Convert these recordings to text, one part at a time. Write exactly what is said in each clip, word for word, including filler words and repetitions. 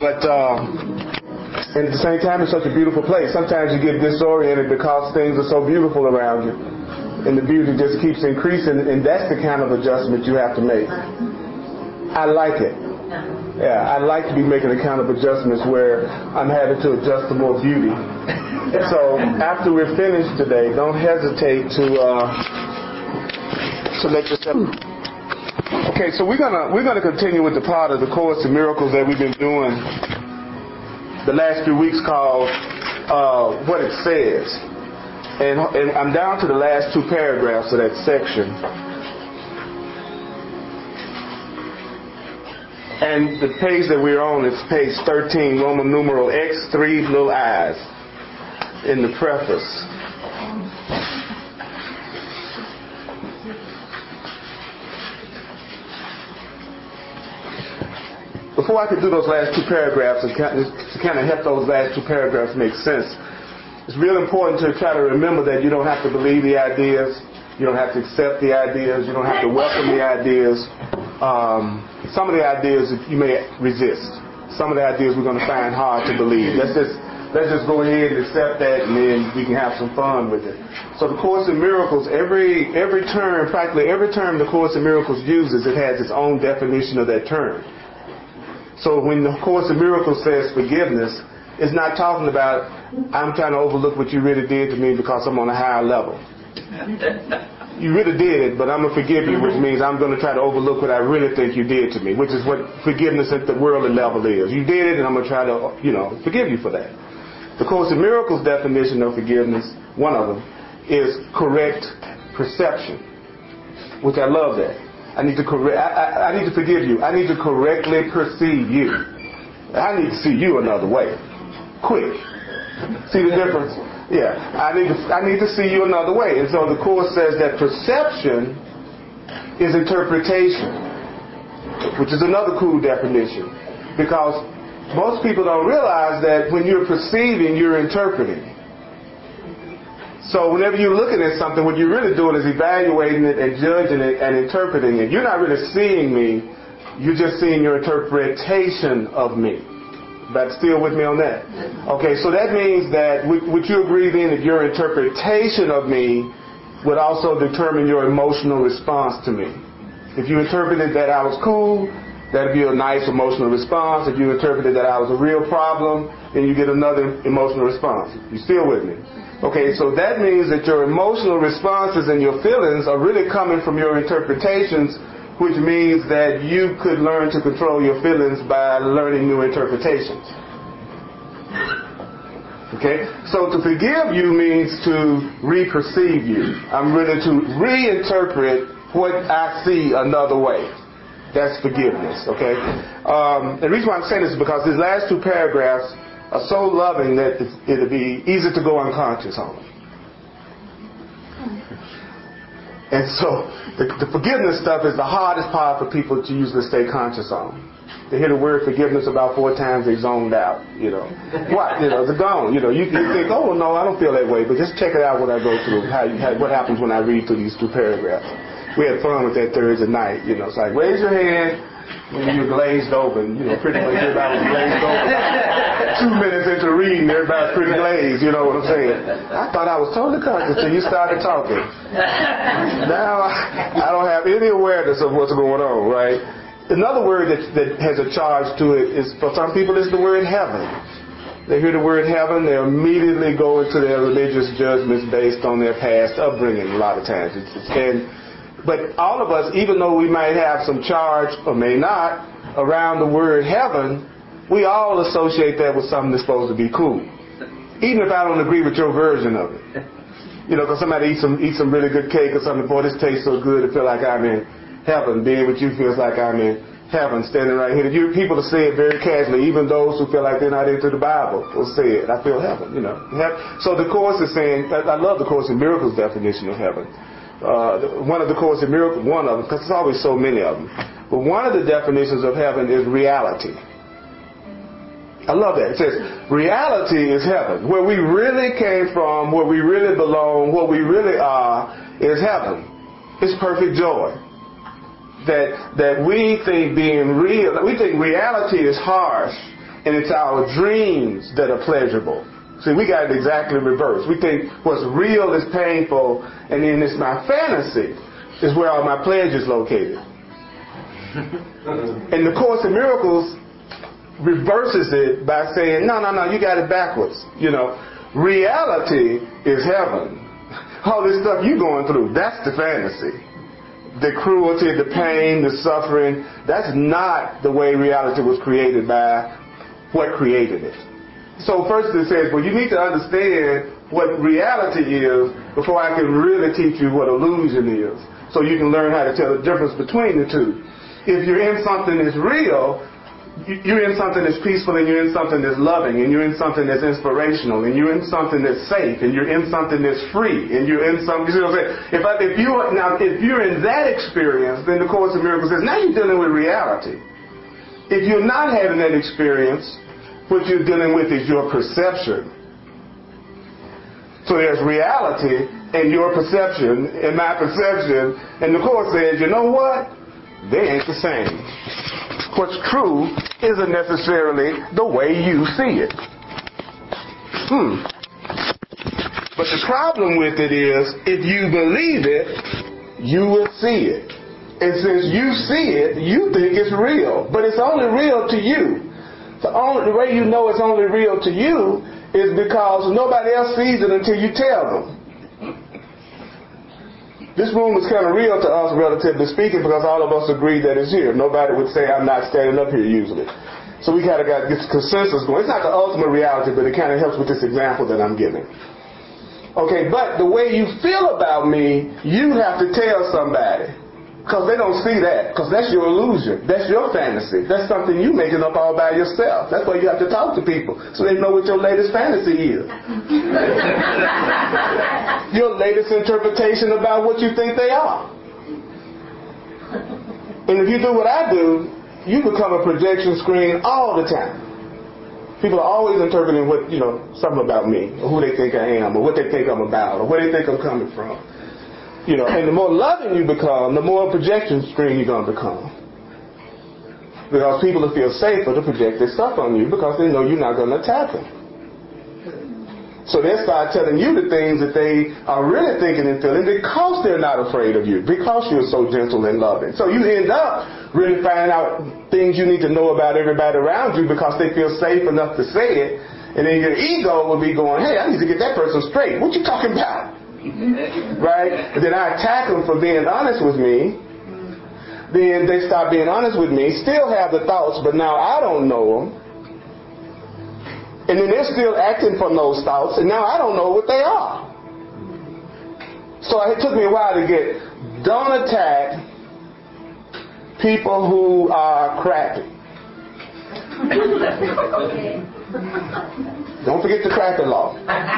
But uh, and at the same time, it's such a beautiful place. Sometimes you get disoriented because things are so beautiful around you, and the beauty just keeps increasing, and that's the kind of adjustment you have to make. I like it. Yeah, I like to be making the kind of adjustments where I'm having to adjust to more beauty. So after we're finished today, don't hesitate to uh, to let yourself. Okay, so we're gonna we're gonna continue with the part of the Course in Miracles that we've been doing the last few weeks, called uh, What It Says, and and I'm down to the last two paragraphs of that section. And the page that we're on is page thirteen, Roman numeral X three, little I's, in the preface. Before I could do those last two paragraphs, and to kind of help those last two paragraphs make sense, it's real important to try to remember that you don't have to believe the ideas, you don't have to accept the ideas, you don't have to welcome the ideas. Um, some of the ideas you may resist. Some of the ideas we're going to find hard to believe. Let's just let's just go ahead and accept that, and then we can have some fun with it. So the Course in Miracles, every every term, practically every term the Course in Miracles uses, it has its own definition of that term. So when the Course in Miracles says forgiveness, it's not talking about I'm trying to overlook what you really did to me because I'm on a higher level. You really did it, but I'm going to forgive you, which means I'm going to try to overlook what I really think you did to me, which is what forgiveness at the worldly level is. You did it, and I'm going to try to, you know, forgive you for that. The Course in Miracles definition of forgiveness, one of them, is correct perception, which I love that. I need to correct. I, I, I need to forgive you. I need to correctly perceive you. I need to see you another way. Quick. See the difference? Yeah, I need to I need to see you another way. And so the Course says that perception is interpretation, which is another cool definition, because most people don't realize that when you're perceiving, you're interpreting. So whenever you're looking at something, what you're really doing is evaluating it and judging it and interpreting it. You're not really seeing me, you're just seeing your interpretation of me. But still with me on that? Okay, so that means that, would you agree then that your interpretation of me would also determine your emotional response to me? If you interpreted that I was cool, that would be a nice emotional response. If you interpreted that I was a real problem, then you get another emotional response. You still with me? Okay, so that means that your emotional responses and your feelings are really coming from your interpretations, which means that you could learn to control your feelings by learning new interpretations. Okay? So to forgive you means to re-perceive you. I'm ready to reinterpret what I see another way. That's forgiveness. Okay? Um, the reason why I'm saying this is because these last two paragraphs are so loving that it'll be easy to go unconscious on. And so the, the forgiveness stuff is the hardest part for people to usually stay conscious on. They hear the word forgiveness about four times, they zoned out, you know. What? You know, they're gone. You know, you, you think, oh, well, no, I don't feel that way. But just check it out when I go through, how, you, how what happens when I read through these two paragraphs. We had fun with that Thursday night. You know, it's like, raise your hand when you're glazed open. You know, pretty much everybody was glazed open. Two minutes into reading, everybody's pretty glazed, you know what I'm saying? I thought I was totally conscious until you started talking. Now I don't have any awareness of what's going on, right? Another word that, that has a charge to it is, for some people, is the word heaven. They hear the word heaven, they immediately go into their religious judgments based on their past upbringing a lot of times. It's, it's, and, but all of us, even though we might have some charge, or may not, around the word heaven, we all associate that with something that's supposed to be cool. Even if I don't agree with your version of it. You know, because somebody eats some eat some really good cake or something, boy, this tastes so good, I feel like I'm in heaven. Being with you feels like I'm in heaven, standing right here. You people to say it very casually, even those who feel like they're not into the Bible will say it. I feel heaven, you know. So the Course is saying, I love the Course in Miracles definition of heaven. Uh, one of the Course in Miracles, one of them, because there's always so many of them. But one of the definitions of heaven is reality. I love that. It says, reality is heaven. Where we really came from, where we really belong, what we really are, is heaven. It's perfect joy. That that we think being real, we think reality is harsh, And it's our dreams that are pleasurable. See, we got it exactly reversed. We think what's real is painful, and then it's my fantasy is where all my pleasure is located. And the Course in Miracles reverses it by saying, no, no, no, you got it backwards. You know, reality is heaven. All this stuff you're going through, that's the fantasy. The cruelty, the pain, the suffering, that's not the way reality was created by what created it. So first it says, well, you need to understand what reality is before I can really teach you what illusion is. So you can learn how to tell the difference between the two. If you're in something that's real, you're in something that's peaceful, and you're in something that's loving, and you're in something that's inspirational, and you're in something that's safe, and you're in something that's free, and you're in something, you see what I'm saying? If, I, if, you are, now, if you're in that experience, then the Course in Miracles says, now you're dealing with reality. If you're not having that experience, what you're dealing with is your perception. So there's reality and your perception and my perception. And the Course says, you know what? They ain't the same. What's true isn't necessarily the way you see it. Hmm. But the problem with it is, if you believe it, you will see it. And since you see it, you think it's real. But it's only real to you. The only the way you know it's only real to you is because nobody else sees it until you tell them. This room is kind of real to us, relatively speaking, because all of us agree that it's here. Nobody would say I'm not standing up here usually. So we kind of got this consensus going. It's not the ultimate reality, but it kind of helps with this example that I'm giving. Okay, but the way you feel about me, you have to tell somebody. Because they don't see that. Because that's your illusion. That's your fantasy. That's something you're making up all by yourself. That's why you have to talk to people so they know what your latest fantasy is. Your latest interpretation about what you think they are. And if you do what I do, you become a projection screen all the time. People are always interpreting what, you know, something about me, or who they think I am, or what they think I'm about, or where they think I'm coming from. You know, and the more loving you become, the more projection screen you're going to become. Because people will feel safer to project their stuff on you because they know you're not going to attack them. So they start telling you the things that they are really thinking and feeling because they're not afraid of you, because you're so gentle and loving. So you end up really finding out things you need to know about everybody around you because they feel safe enough to say it. And then your ego will be going, hey, I need to get that person straight. What you talking about? Right? And then I attack them for being honest with me. Then they stop being honest with me, still have the thoughts, but now I don't know them. And then they're still acting from those thoughts, and now I don't know what they are. So it took me a while to get, don't attack people who are crappy. Don't forget the crappy law.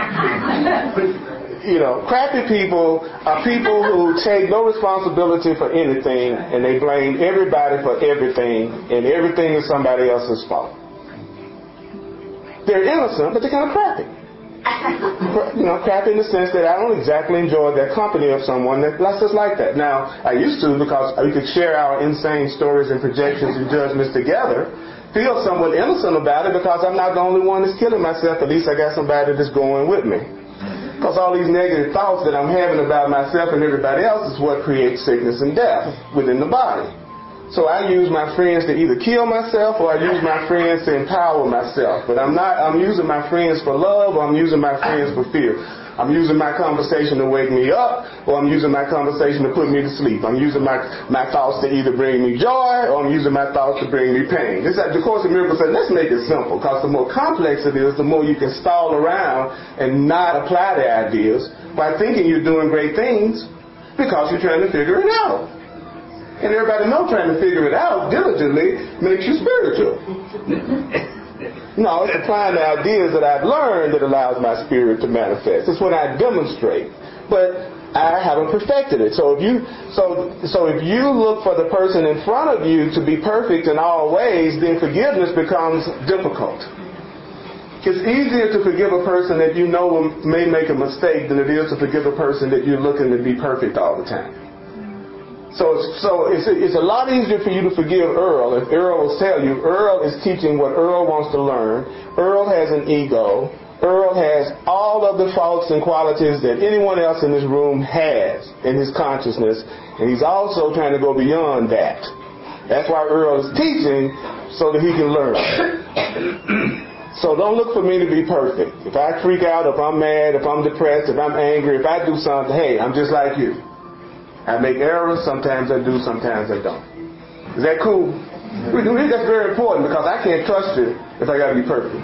You know, crappy people are people who take no responsibility for anything, and they blame everybody for everything, and everything is somebody else's fault. They're innocent, but they're kind of crappy. You know, crappy in the sense that I don't exactly enjoy the company of someone that's just like that. Now, I used to, because we could share our insane stories and projections and judgments together, feel somewhat innocent about it because I'm not the only one that's killing myself. At least I got somebody that's going with me. Because all these negative thoughts that I'm having about myself and everybody else is what creates sickness and death within the body. So I use my friends to either kill myself or I use my friends to empower myself. But I'm not, I'm using my friends for love or I'm using my friends for fear. I'm using my conversation to wake me up, or I'm using my conversation to put me to sleep. I'm using my, my thoughts to either bring me joy, or I'm using my thoughts to bring me pain. This, the Course in Miracles said, let's make it simple, because the more complex it is, the more you can stall around and not apply the ideas by thinking you're doing great things because you're trying to figure it out. And everybody knows trying to figure it out diligently makes you spiritual. No, it's applying the ideas that I've learned that allows my spirit to manifest. It's what I demonstrate. But I haven't perfected it. So if you so so if you look for the person in front of you to be perfect in all ways, then forgiveness becomes difficult. It's easier to forgive a person that you know may make a mistake than it is to forgive a person that you're looking to be perfect all the time. So, so it's, it's a lot easier for you to forgive Earl if Earl will tell you Earl is teaching what Earl wants to learn. Earl has an ego. Earl has all of the faults and qualities that anyone else in this room has in his consciousness, and he's also trying to go beyond that. That's why Earl is teaching, so that he can learn. So don't look for me to be perfect. If I freak out, if I'm mad, if I'm depressed, if I'm angry, if I do something, hey, I'm just like you. I make errors, sometimes I do, sometimes I don't. Is that cool? That's very important, because I can't trust you if I got to be perfect.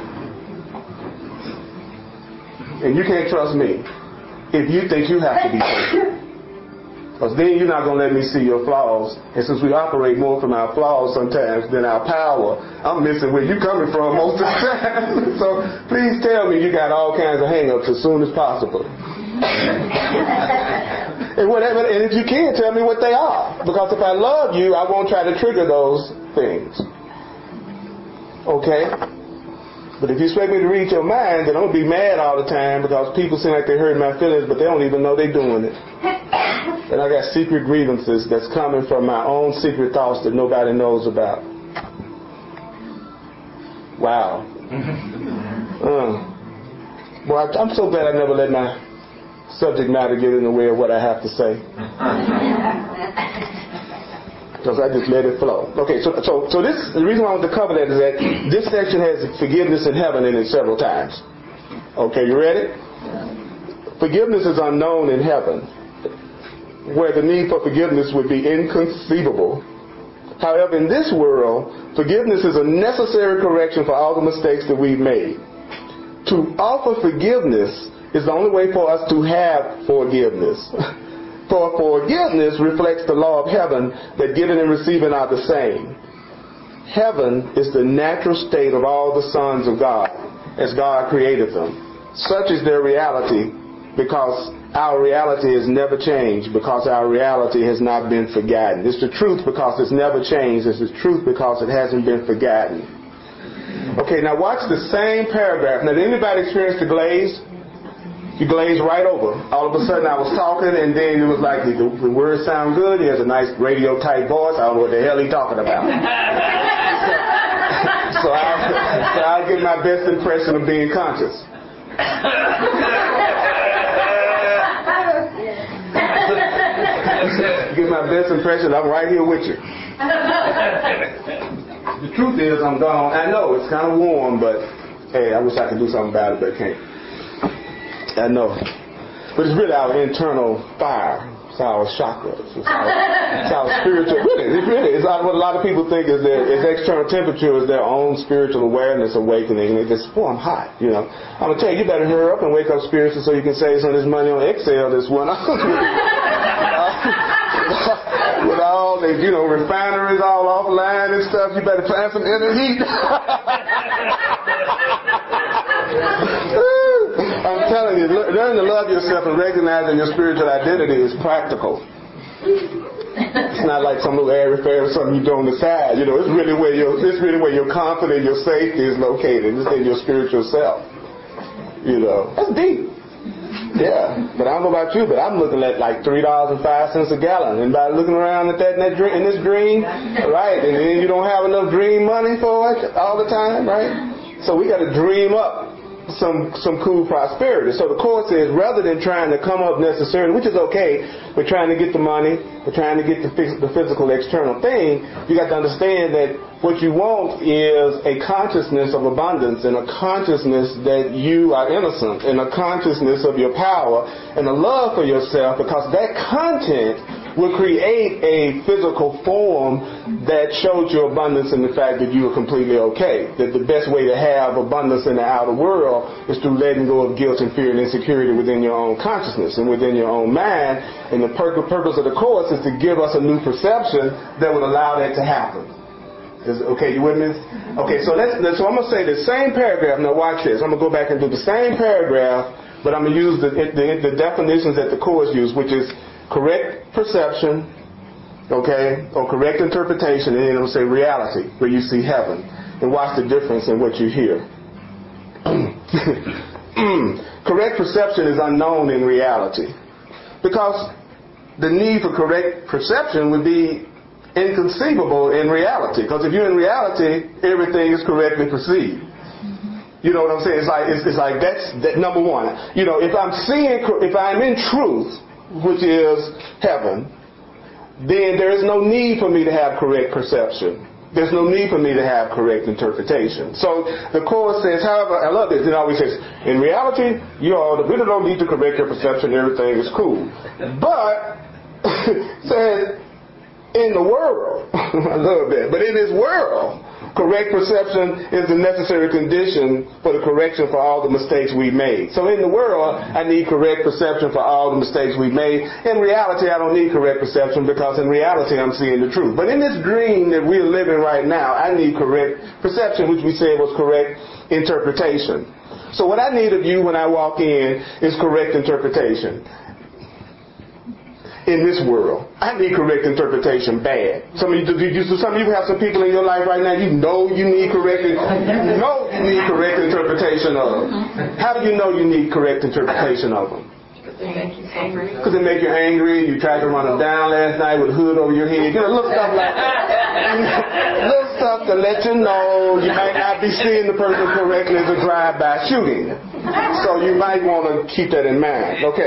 And you can't trust me if you think you have to be perfect. Because then you're not going to let me see your flaws. And since we operate more from our flaws sometimes than our power, I'm missing where you're coming from most of the time. So please tell me you got all kinds of hang-ups as soon as possible. And whatever, and if you can, tell me what they are. Because if I love you, I won't try to trigger those things. Okay? But if you expect me to read your mind, then I'm going to be mad all the time because people seem like they hurt my feelings, but they don't even know they're doing it. And I got secret grievances that's coming from my own secret thoughts that nobody knows about. Wow. Uh. Well, I'm so glad I never let my subject matter get in the way of what I have to say. Because I just let it flow. Okay, so so so this the reason why I want to cover that is that this section has forgiveness in heaven in it several times. Okay, you ready? Forgiveness is unknown in heaven, where the need for forgiveness would be inconceivable. However, in this world, forgiveness is a necessary correction for all the mistakes that we've made. To offer forgiveness is the only way for us to have forgiveness. For forgiveness reflects the law of heaven that giving and receiving are the same. Heaven is the natural state of all the sons of God as God created them. Such is their reality because our reality has never changed, because our reality has not been forgotten. It's the truth because it's never changed. It's the truth because it hasn't been forgotten. Okay, now watch the same paragraph. Now, did anybody experience the glaze? You glazed right over. All of a sudden I was talking and then it was like the, the words sound good. He has a nice radio type voice. I don't know what the hell he's talking about. so, so, I'll, so I'll get my best impression of being conscious. Get my best impression. I'm right here with you. The truth is I'm gone. I know it's kind of warm, but hey, I wish I could do something about it, but I can't. I know. But it's really our internal fire. It's our chakras. It's our, it's our spiritual. Really, it's really. It's what a lot of people think is their is external temperature is their own spiritual awareness awakening. And they just, oh, I'm hot. You know. I'm going to tell you, you better hurry up and wake up spiritually so you can save some of this money on Excel this one. With all the, you know, refineries all offline and stuff, you better find some inner heat. I'm telling you, learn to love yourself and recognizing your spiritual identity is practical. It's not like some little airy fairy or something you do on the side. You know, it's really where your it's really where your confidence, your safety is located. It's in your spiritual self. You know, that's deep. Yeah, but I don't know about you, but I'm looking at like three dollars and five cents a gallon. Anybody looking around at that in, that dream, in this dream, right? And then you don't have enough dream money for it all the time, right? So we got to dream up some some cool prosperity. So the Course says, rather than trying to come up necessarily, which is okay, we're trying to get the money, we're trying to get the, the physical external thing, you got to understand that what you want is a consciousness of abundance and a consciousness that you are innocent and a consciousness of your power and a love for yourself, because that content will create a physical form that shows you abundance in the fact that you are completely okay. That the best way to have abundance in the outer world is through letting go of guilt and fear and insecurity within your own consciousness and within your own mind. And the pur- purpose of the Course is to give us a new perception that would allow that to happen. Is, okay, you with me? Okay, so let's, let's so I'm going to say the same paragraph. Now watch this. I'm going to go back and do the same paragraph, but I'm going to use the, the, the definitions that the Course used, which is correct perception, okay, or correct interpretation, and then it'll say reality, where you see heaven. And watch the difference in what you hear. Correct perception is unknown in reality. Because the need for correct perception would be inconceivable in reality. Because if you're in reality, everything is correctly perceived. You know what I'm saying? It's like it's, it's like that's that number one. You know, if I'm seeing, if I'm in truth, which is heaven, then there is no need for me to have correct perception. There's no need for me to have correct interpretation. So the Course says, however, I love this. It always says, in reality, you all really don't need to correct your perception. Everything is cool. But says in the world, I love that. But in this world, correct perception is the necessary condition for the correction for all the mistakes we made. So in the world, I need correct perception for all the mistakes we made. In reality, I don't need correct perception because in reality, I'm seeing the truth. But in this dream that we're living right now, I need correct perception, which we said was correct interpretation. So what I need of you when I walk in is correct interpretation. In this world, I need correct interpretation bad. Some of you, you, some of you have some people in your life right now. You know you need correct, you know you need correct interpretation of them. How do you know you need correct interpretation of them? Because they make you angry. You tried to run them down last night with a hood over your head. You know, little stuff like that. Little stuff to let you know you might not be seeing the person correctly as a drive-by shooting. So you might want to keep that in mind. Okay.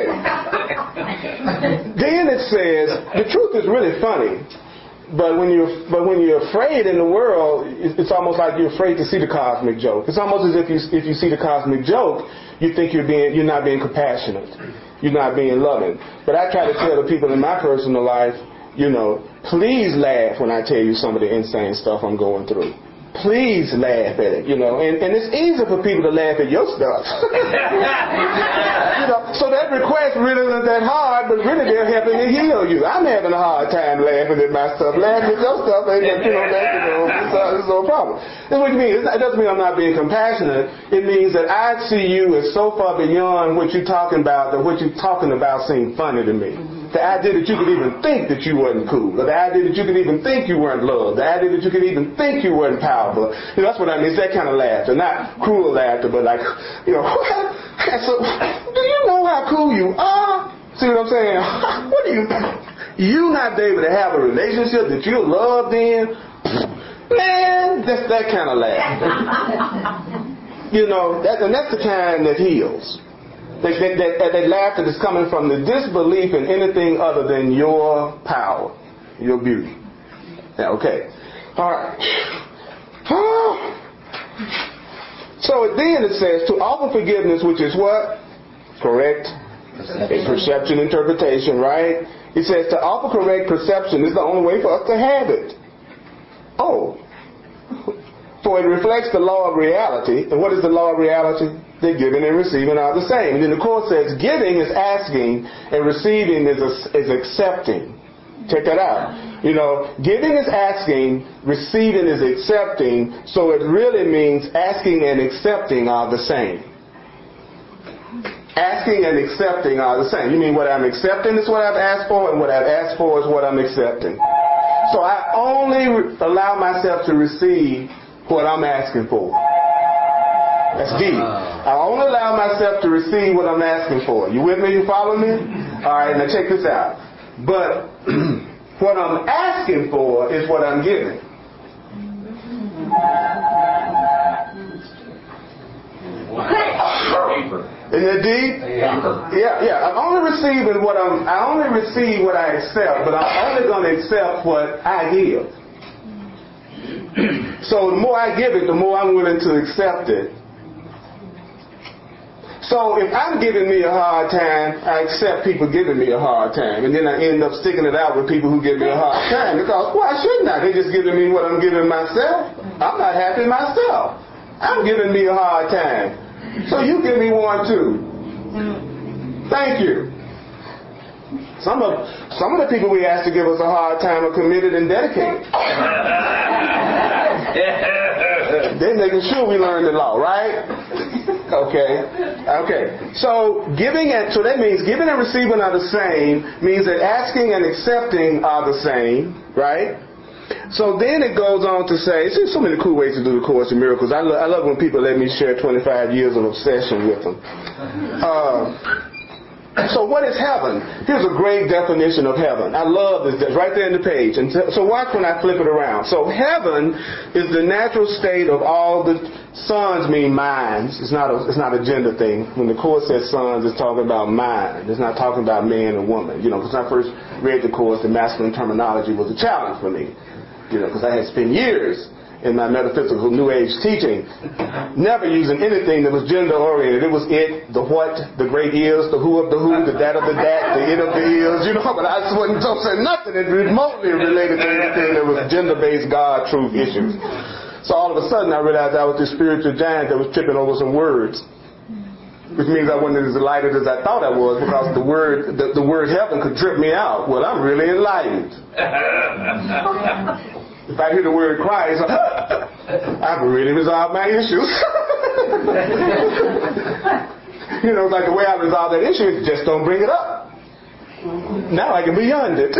Then it says, the truth is really funny, but when you're but when you're afraid in the world, it's almost like you're afraid to see the cosmic joke. It's almost as if you if you see the cosmic joke, you think you're being you're not being compassionate, you're not being loving. But I try to tell the people in my personal life, you know, please laugh when I tell you some of the insane stuff I'm going through. Please laugh at it, you know, and, and it's easy for people to laugh at your stuff. You know, so that request really isn't that hard, but really they're helping to heal you. I'm having a hard time laughing at my stuff. Laughing at your stuff ain't, you know, that, you know, it's, it's no problem. That's what you mean. It doesn't mean I'm not being compassionate. It means that I see you as so far beyond what you're talking about that what you're talking about seems funny to me. The idea that you could even think that you wasn't cool, or the idea that you could even think you weren't loved, the idea that you could even think you weren't powerful. You know, that's what I mean. It's that kind of laughter, not cruel laughter, but like, you know, so, do you know how cool you are? See what I'm saying? What do you, you not be able to have a relationship that you're loved in? Man, that's that kind of laughter. You know, that, and that's the kind that heals. That, that, that, that laughter that's coming from the disbelief in anything other than your power, your beauty. Yeah, okay. All right. So then it says to offer forgiveness, which is what? Correct perception, interpretation, right? It says to offer correct perception is the only way for us to have it. Oh. For it reflects the law of reality. And what is the law of reality? That giving and receiving are the same. And then the Course says giving is asking and receiving is, is accepting. Check that out. You know, giving is asking, receiving is accepting, so it really means asking and accepting are the same. Asking and accepting are the same. You mean what I'm accepting is what I've asked for, and what I've asked for is what I'm accepting. So I only re- allow myself to receive what I'm asking for. That's deep. I only allow myself to receive what I'm asking for. You with me? You follow me? All right, now check this out. But what I'm asking for is what I'm giving. Isn't it deep? Yeah, yeah. I'm only receiving what I'm. I only receive what I accept, but I'm only going to accept what I give. So the more I give it, the more I'm willing to accept it. So if I'm giving me a hard time, I accept people giving me a hard time. And then I end up sticking it out with people who give me a hard time. Because why shouldn't I? They're just giving me what I'm giving myself. I'm not happy myself. I'm giving me a hard time. So you give me one too. Thank you. Some of some of the people we ask to give us a hard time are committed and dedicated. They're making sure we learn the law, right? Okay. Okay. So giving and so that means giving and receiving are the same, means that asking and accepting are the same, right? So then it goes on to say, see so many cool ways to do the Course in Miracles. I, lo- I love when people let me share twenty-five years of obsession with them. Uh, So what is heaven? Here's a great definition of heaven. I love this. It's right there in the page. And so watch when I flip it around. So heaven is the natural state of all the sons mean minds. It's not a, it's not a gender thing. When the Course says sons, it's talking about mind. It's not talking about man and woman. You know, because when I first read the Course, the masculine terminology was a challenge for me. You know, because I had spent years in my metaphysical New Age teaching, never using anything that was gender-oriented. It was it, the what, the great is, the who of the who, the that of the that, the it of the is, you know, but I just wasn't saying nothing that remotely related to anything that was gender-based God truth issues. So all of a sudden I realized I was this spiritual giant that was tripping over some words, which means I wasn't as enlightened as I thought I was, because the word the, the word heaven could trip me out. Well, I'm really enlightened. If I hear the word Christ, I've really resolved my issues. You know, like the way I resolve that issue is just don't bring it up. Now I can be beyond it.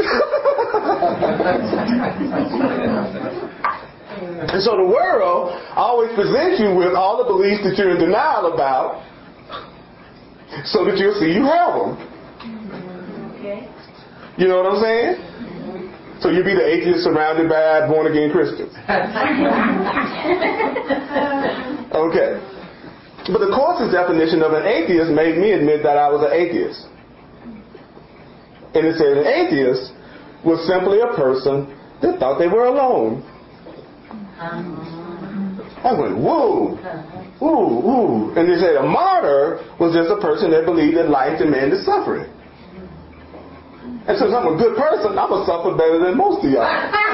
And so the world always presents you with all the beliefs that you're in denial about, so that you'll see you have them. You know what I'm saying? So you be the atheist surrounded by born-again Christians. Okay. But the Course's definition of an atheist made me admit that I was an atheist. And it said an atheist was simply a person that thought they were alone. I went, whoa, whoa, whoa. And they said a martyr was just a person that believed that life demanded suffering. And since I'm a good person, I'm going to suffer better than most of y'all.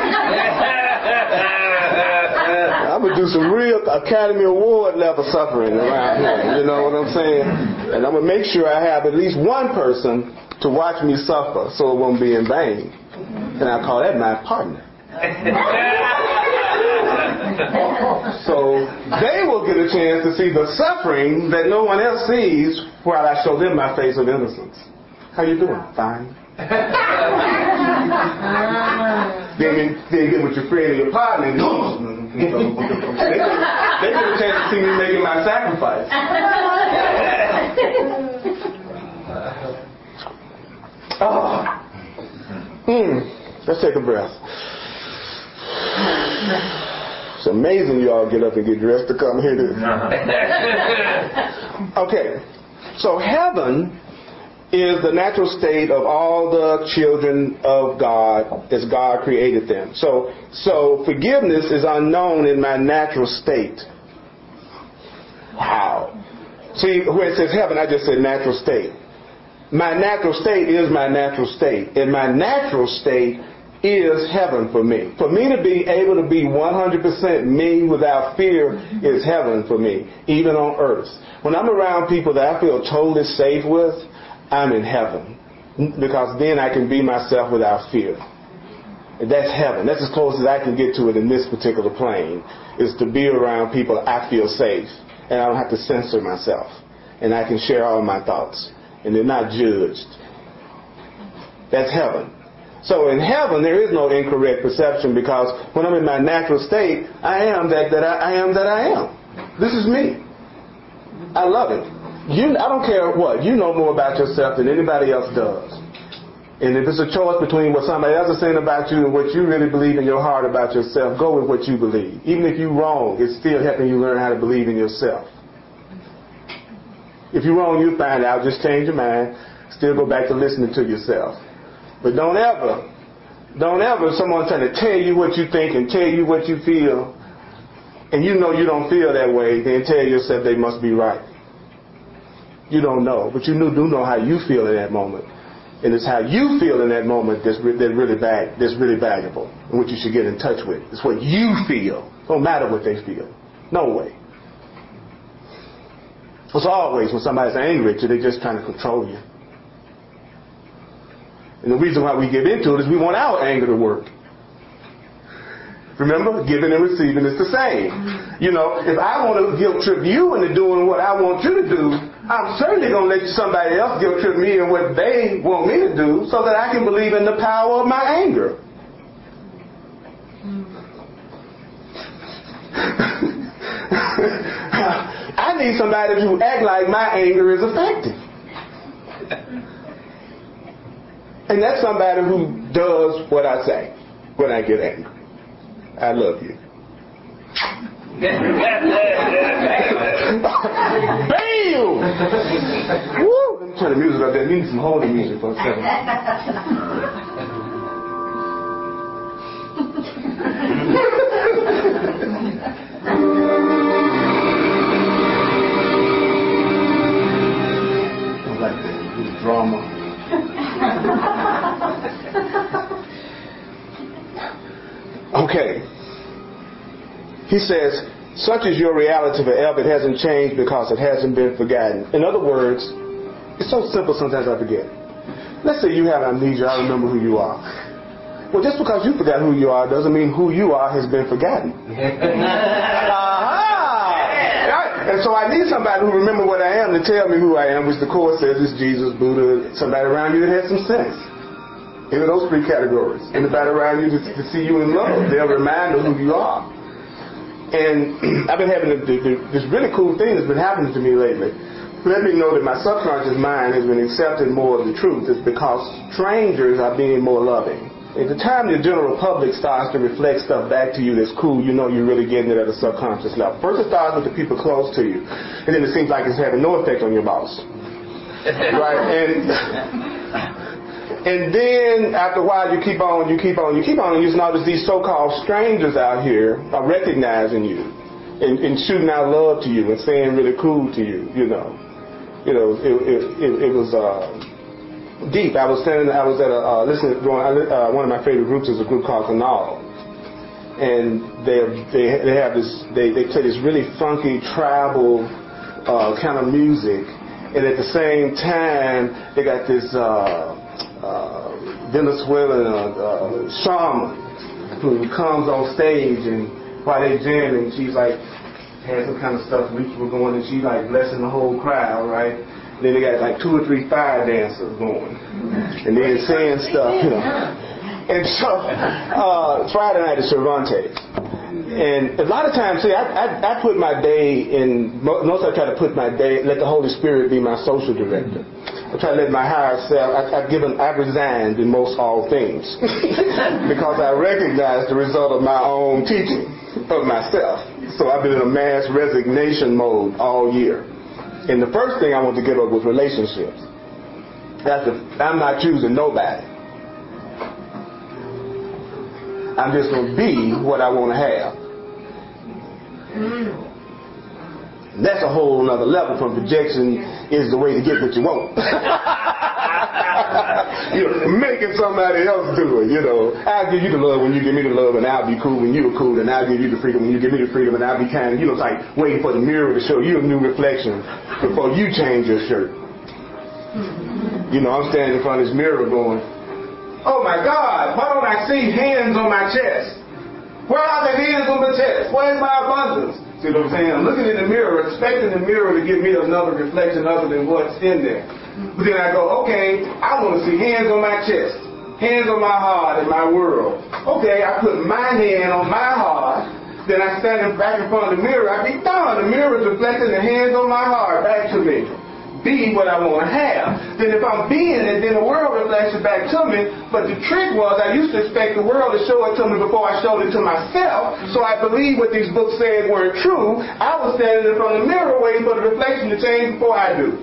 I'm going to do some real Academy Award level suffering around here. You know what I'm saying? And I'm going to make sure I have at least one person to watch me suffer so it won't be in vain. And I call that my partner. So they will get a chance to see the suffering that no one else sees while I show them my face of innocence. How you doing? Fine. then, then get with your friend and your partner and you know, they, they get a chance to see me making my sacrifice. Oh. Mm. Let's take a breath. It's amazing you all get up and get dressed to come here to Okay. So heaven is the natural state of all the children of God as God created them. So, so forgiveness is unknown in my natural state. Wow. See, where it says heaven, I just said natural state. My natural state is my natural state. And my natural state is heaven for me. For me to be able to be one hundred percent me without fear is heaven for me, even on earth. When I'm around people that I feel totally safe with, I'm in heaven, because then I can be myself without fear. And that's heaven. That's as close as I can get to it in this particular plane, is to be around people I feel safe, and I don't have to censor myself, and I can share all my thoughts, and they're not judged. That's heaven. So in heaven there is no incorrect perception, because when I'm in my natural state, I am that that I, I am that I am. This is me. I love it. You, I don't care what. You know more about yourself than anybody else does. And if it's a choice between what somebody else is saying about you and what you really believe in your heart about yourself, go with what you believe. Even if you're wrong, it's still helping you learn how to believe in yourself. If you're wrong, you'll find out. Just change your mind. Still go back to listening to yourself. But don't ever, don't ever someone trying to tell you what you think and tell you what you feel, and you know you don't feel that way, then tell yourself they must be right. You don't know, but you do know how you feel in that moment. And it's how you feel in that moment that's, re- that's really bad, that's really valuable, and what you should get in touch with. It's what you feel. It don't matter what they feel. No way. It's always when somebody's angry at you, they're just trying to control you. And the reason why we get into it is we want our anger to work. Remember, giving and receiving is the same. You know, if I want to guilt trip you into doing what I want you to do, I'm certainly going to let somebody else guilt trip me in what they want me to do, so that I can believe in the power of my anger. I need somebody to act like my anger is effective. And that's somebody who does what I say when I get angry. I love you. Bam! Woo! Let me turn the music up there. You need some holy music for a second. I like that. Little drama. Okay. He says, such is your reality forever. It hasn't changed because it hasn't been forgotten. In other words, it's so simple sometimes I forget. Let's say you have amnesia, I remember who you are. Well, just because you forgot who you are doesn't mean who you are has been forgotten. uh-huh. And so I need somebody who remember what I am to tell me who I am, which the Course says is Jesus, Buddha, somebody around you that has some sense. In those three categories. Anybody around you to, to see you in love. They'll remind you who you are. And I've been having a, this really cool thing that's been happening to me lately. Let me know that my subconscious mind has been accepting more of the truth. It's because strangers are being more loving. At the time the general public starts to reflect stuff back to you that's cool, you know you're really getting it at a subconscious level. First it starts with the people close to you. And then it seems like it's having no effect on your boss. Right? And... And then, after a while, you keep on, you keep on, you keep on, and you notice these so-called strangers out here are recognizing you and, and shooting out love to you and saying really cool to you, you know. You know, it, it, it, it was uh, deep. I was standing, I was at a, uh, listening, uh, one of my favorite groups is a group called Canal. And they they they have this, they, they play this really funky, tribal uh, kind of music. And at the same time, they got this... Uh, Uh, Venezuelan uh, uh, shaman who comes on stage, and while they jamming, she's like has some kind of stuff ritual going, and she's like blessing the whole crowd, right? And then they got like two or three fire dancers going, and then saying stuff, you know. And so uh, Friday night at Cervantes, and a lot of times, see, I, I, I put my day in. Most I try to put my day, let the Holy Spirit be my social director. I try to let my higher self, I, I've given, I've resigned in most all things because I recognize the result of my own teaching of myself. So I've been in a mass resignation mode all year. And the first thing I want to give up was relationships. That's the, I'm not choosing nobody. I'm just going to be what I want to have. That's a whole other level from projection is the way to get what you want. You know, making somebody else do it, you know. I'll give you the love when you give me the love, and I'll be cool when you're cool, and I'll give you the freedom when you give me the freedom, and I'll be kind. You know, it's like waiting for the mirror to show you a new reflection before you change your shirt. You know, I'm standing in front of this mirror going, oh my God, why don't I see hands on my chest? Where are the hands on the chest? Where's my abundance? See what I'm saying? I'm looking in the mirror, expecting the mirror to give me another reflection other than what's in there. But then I go, okay, I want to see hands on my chest, hands on my heart in my world. Okay, I put my hand on my heart. Then I stand back in front of the mirror. I be done. The mirror is reflecting the hands on my heart back to me. Be what I want to have. Then if I'm being it, then the world reflects it back to me. But the trick was I used to expect the world to show it to me before I showed it to myself. So I believed what these books said weren't true. I was standing in front of the mirror waiting for the reflection to change before I do.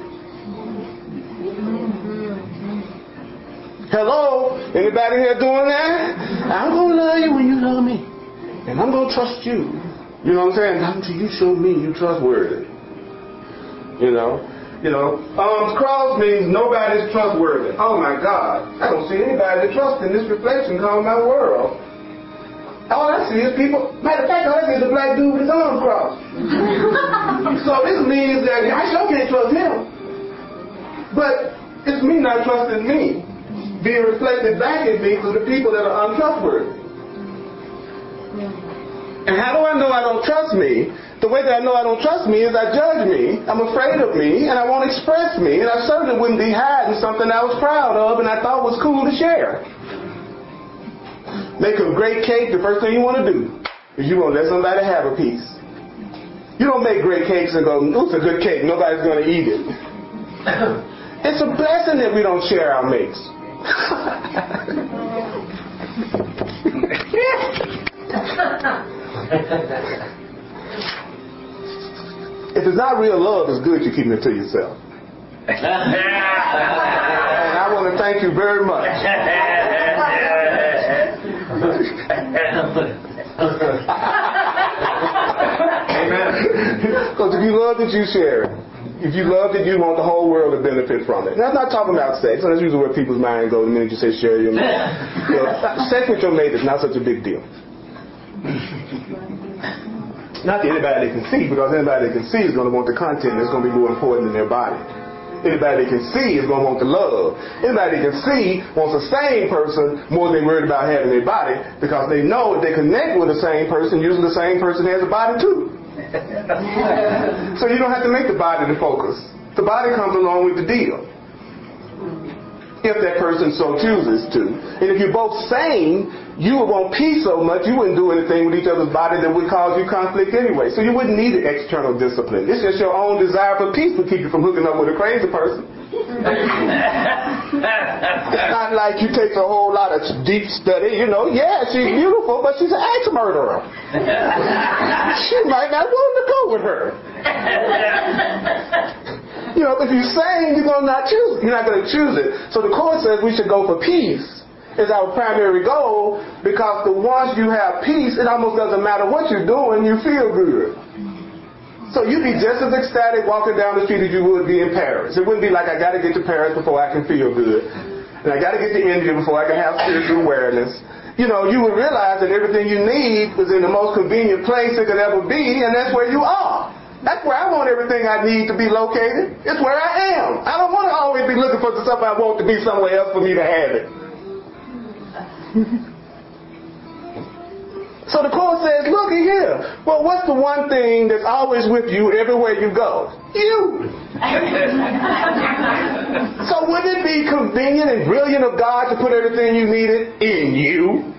Hello? Anybody here doing that? I'm going to love you when you love me. And I'm going to trust you. You know what I'm saying? Not until you show me you trustworthy. You know? You know, arms crossed means nobody's trustworthy. Oh my God, I don't see anybody to trust in this reflection called my world. All I see is people, matter of fact, all I see is a black dude with his arms crossed. So this means that I sure can't trust him. But it's me not trusting me being reflected back at me through the people that are untrustworthy. And how do I know I don't trust me? The way that I know I don't trust me is I judge me, I'm afraid of me, and I won't express me, and I certainly wouldn't be hiding something I was proud of and I thought was cool to share. Make a great cake, the first thing you want to do is you want to let somebody have a piece. You don't make great cakes and go, ooh, it's a good cake, nobody's going to eat it. It's a blessing that we don't share our mates. If it's not real love, it's good you keep it to yourself. And I want to thank you very much. Amen. Because if you love it, you share it. If you love it, you want the whole world to benefit from it. Now, I'm not talking about sex. That's usually where people's mind goes the minute you say share your mate. You know, sex with your mate is not such a big deal. Not to anybody that can see, because anybody that can see is going to want the content that's going to be more important than their body. Anybody that can see is going to want the love. Anybody that can see wants the same person more than they're worried about having their body, because they know if they connect with the same person, usually the same person has a body too. So you don't have to make the body the focus. The body comes along with the deal, if that person so chooses to. And if you're both sane, you would want peace so much you wouldn't do anything with each other's body that would cause you conflict anyway. So you wouldn't need an external discipline. It's just your own desire for peace would keep you from hooking up with a crazy person. It's not like you take a whole lot of deep study. You know, yeah, she's beautiful, but she's an axe murderer. She might not want to go with her. You know, if you're sane, you're gonna not choose. You're not going to choose it. So the Course says we should go for peace. Is our primary goal, because the once you have peace, it almost doesn't matter what you're doing, you feel good. So you'd be just as ecstatic walking down the street as you would be in Paris. It wouldn't be like, I got to get to Paris before I can feel good, and I got to get to India before I can have spiritual awareness. You know, you would realize that everything you need was in the most convenient place it could ever be, and that's where you are. That's where I want everything I need to be located. It's where I am. I don't want to always be looking for the stuff I want to be somewhere else for me to have it. So the Course says, look here. Well, what's the one thing that's always with you everywhere you go? You. So wouldn't it be convenient and brilliant of God to put everything you needed in you?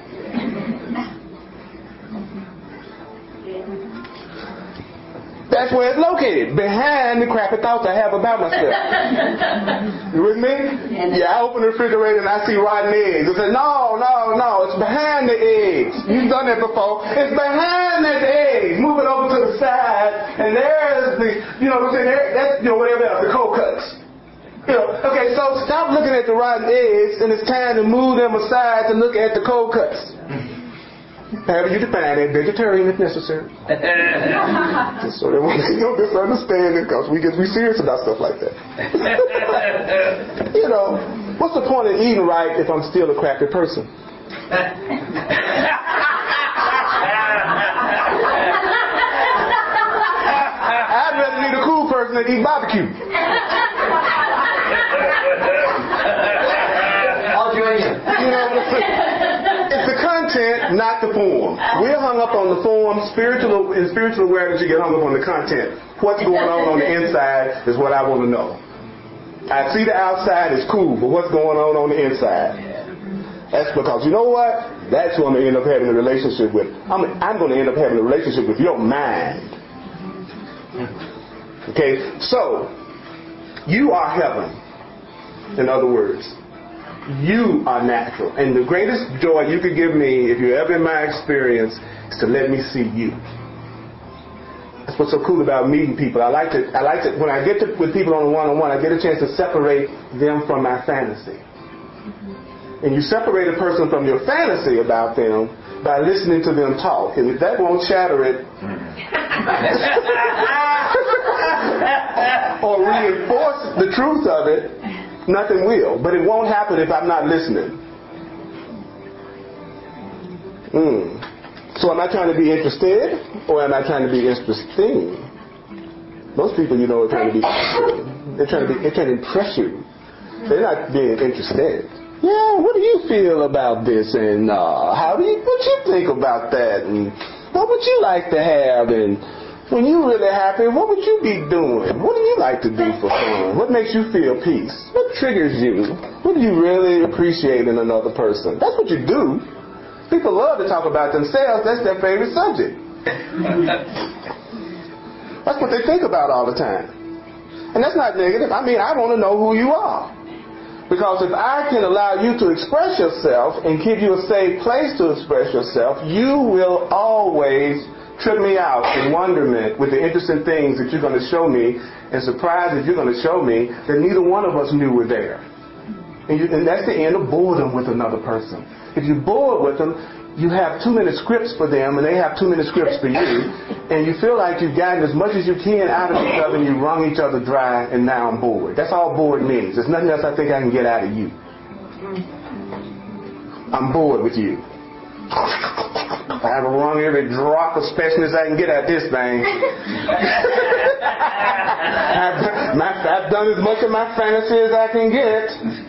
That's where it's located, behind the crappy thoughts I have about myself. You with me? Yeah, I open the refrigerator and I see rotten eggs. I say, no, no, no, it's behind the eggs. You've done that before. It's behind the eggs. Move it over to the side, and there's the, you know what I'm saying, there, that's, you know, whatever else, the cold cuts. You know, okay, so stop looking at the rotten eggs, and it's time to move them aside to look at the cold cuts. However you define it, vegetarian if necessary. Just so there won't be no misunderstanding, because we get we serious about stuff like that. You know, what's the point of eating right if I'm still a crappy person? I'd rather be the cool person than eat barbecue. You know, it's the content, not the form. We're hung up on the form. Spiritual, in spiritual awareness, you get hung up on the content. What's going on on the inside is what I want to know. I see the outside is cool, but what's going on on the inside? That's because, you know what? That's who I'm going to end up having a relationship with. I'm, I'm going to end up having a relationship with your mind. Okay, so you are heaven. In other words, you are natural. And the greatest joy you could give me, if you're ever in my experience, is to let me see you. That's what's so cool about meeting people. I like to, I like to, when I get to, with people on a one-on-one, I get a chance to separate them from my fantasy. And you separate a person from your fantasy about them by listening to them talk. And if that won't shatter it, or reinforce the truth of it, nothing will. But it won't happen if I'm not listening. Mm. So am I trying to be interested, or am I trying to be interesting? Most people, you know, are trying to be interested. They're trying to be, they're trying to impress you. They're not being interested. Yeah, what do you feel about this? And uh, how do you, what you think about that? And what would you like to have? And when you're really happy, what would you be doing? What do you like to do for fun? What makes you feel peace? What triggers you? What do you really appreciate in another person? That's what you do. People love to talk about themselves. That's their favorite subject. That's what they think about all the time. And that's not negative. I mean, I want to know who you are. Because if I can allow you to express yourself and give you a safe place to express yourself, you will always trip me out in wonderment with the interesting things that you're going to show me, and surprise that you're going to show me that neither one of us knew were there. And, you, and that's the end of boredom with another person. If you're bored with them, you have too many scripts for them, and they have too many scripts for you, and you feel like you've gotten as much as you can out of each other, and you wrung each other dry, and now I'm bored. That's all bored means. There's nothing else I think I can get out of you. I'm bored with you. I have wrung every drop of specialness I can get at this thing. I've, my, I've done as much of my fantasy as I can get.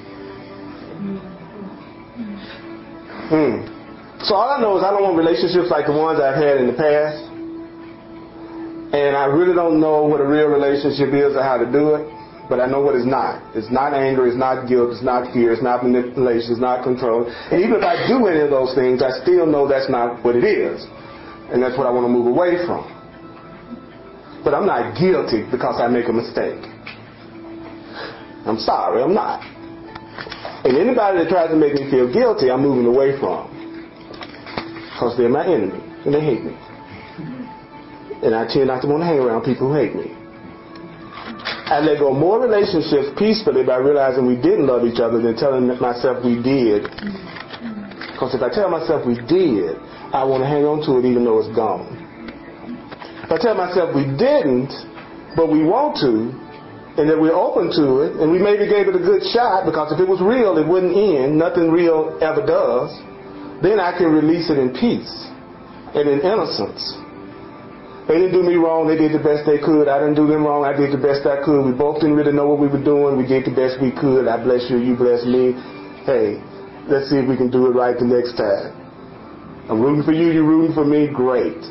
Hmm. So all I know is I don't want relationships like the ones I've had in the past. And I really don't know what a real relationship is or how to do it. But I know what it's not. It's not anger, it's not guilt, it's not fear, it's not manipulation, it's not control. And even if I do any of those things, I still know that's not what it is. And that's what I want to move away from. But I'm not guilty because I make a mistake. I'm sorry, I'm not. And anybody that tries to make me feel guilty, I'm moving away from. Because they're my enemy, and they hate me. And I tend not to want to hang around people who hate me. I let go more relationships peacefully by realizing we didn't love each other than telling myself we did. Because if I tell myself we did, I want to hang on to it even though it's gone. If I tell myself we didn't, but we want to, and that we're open to it, and we maybe gave it a good shot, because if it was real, it wouldn't end. Nothing real ever does. Then I can release it in peace and in innocence. They didn't do me wrong. They did the best they could. I didn't do them wrong. I did the best I could. We both didn't really know what we were doing. We did the best we could. I bless you. You bless me. Hey, let's see if we can do it right the next time. I'm rooting for you. You're rooting for me. Great.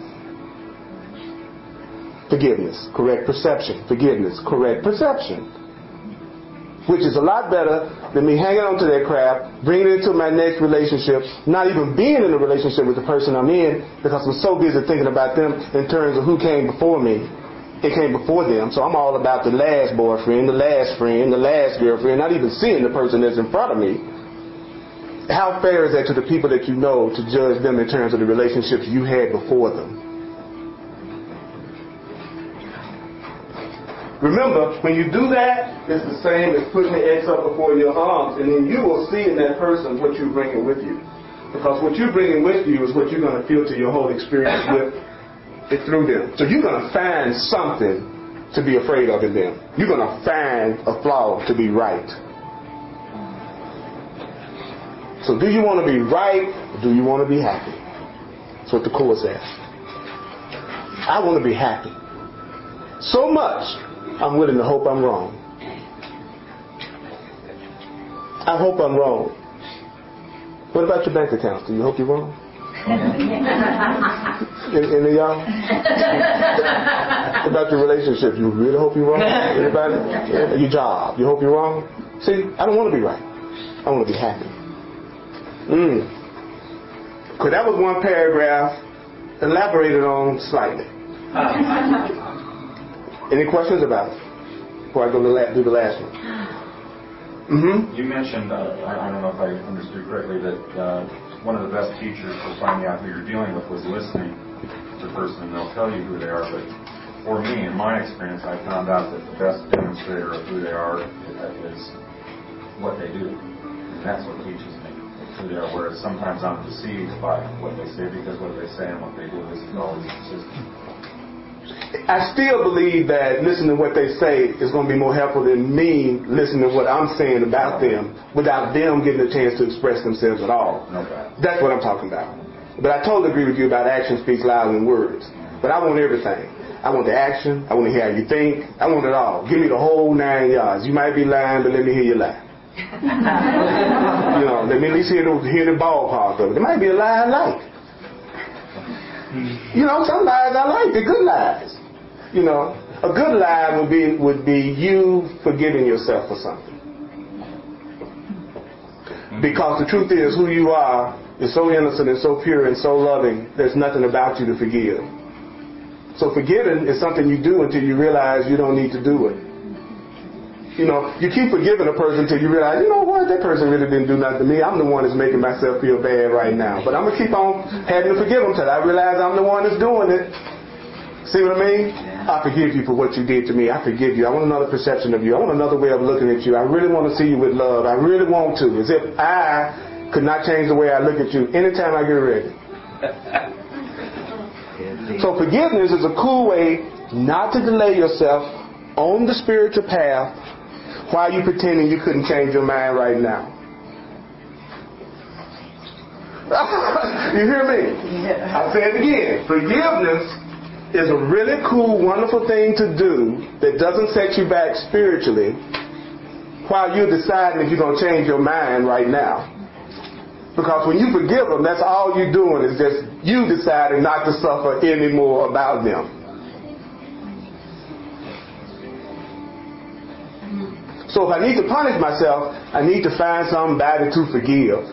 Forgiveness. Correct perception. Forgiveness. Correct perception. Which is a lot better than me hanging on to that crap, bringing it into my next relationship, not even being in a relationship with the person I'm in, because I'm so busy thinking about them in terms of who came before me. It came before them. So I'm all about the last boyfriend, the last friend, the last girlfriend, not even seeing the person that's in front of me. How fair is that to the people that you know to judge them in terms of the relationships you had before them? Remember, when you do that, it's the same as putting the X up before your arms, and then you will see in that person what you're bringing with you. Because what you're bringing with you is what you're going to filter your whole experience with it through them. So you're going to find something to be afraid of in them. You're going to find a flaw to be right. So do you want to be right, or do you want to be happy? That's what the Course asks. I want to be happy. So much, I'm willing to hope I'm wrong. I hope I'm wrong. What about your bank account? Do you hope you're wrong? Any, any of y'all? What about your relationship? You really hope you're wrong? Anybody? Yeah. Your job? You hope you're wrong? See, I don't want to be right. I want to be happy. Mm. Because that was one paragraph elaborated on slightly. Any questions about it before I go to la- do the last one? Mm-hmm. You mentioned, uh, I, I don't know if I understood correctly, that uh, one of the best teachers for finding out who you're dealing with was listening to the person, and they'll tell you who they are. But for me, in my experience, I found out that the best demonstrator of who they are is what they do. And that's what teaches me who they are, whereas sometimes I'm deceived by what they say, because what they say and what they do isn't always consistent. I still believe that listening to what they say is going to be more helpful than me listening to what I'm saying about them without them getting a chance to express themselves at all. Okay. That's what I'm talking about. But I totally agree with you about action speaks louder than words. But I want everything. I want the action. I want to hear how you think. I want it all. Give me the whole nine yards. You might be lying, but let me hear you lie. You know, let me at least hear the, hear the ballpark of it. There might be a lie I like. You know, some lies I like. They're good lies. You know, a good lie would be would be you forgiving yourself for something. Because the truth is, who you are is so innocent and so pure and so loving, there's nothing about you to forgive. So forgiving is something you do until you realize you don't need to do it. You know, you keep forgiving a person until you realize, you know what, that person really didn't do nothing to me. I'm the one that's making myself feel bad right now. But I'm going to keep on having to forgive them until I realize I'm the one that's doing it. See what I mean? I forgive you for what you did to me. I forgive you. I want another perception of you. I want another way of looking at you. I really want to see you with love. I really want to. As if I could not change the way I look at you anytime I get ready. So forgiveness is a cool way not to delay yourself on the spiritual path while you pretending you couldn't change your mind right now. You hear me? Yeah. I'll say it again. Forgiveness is a really cool, wonderful thing to do that doesn't set you back spiritually while you're deciding if you're going to change your mind right now. Because when you forgive them, that's all you're doing is just you deciding not to suffer anymore about them. So if I need to punish myself, I need to find somebody to forgive.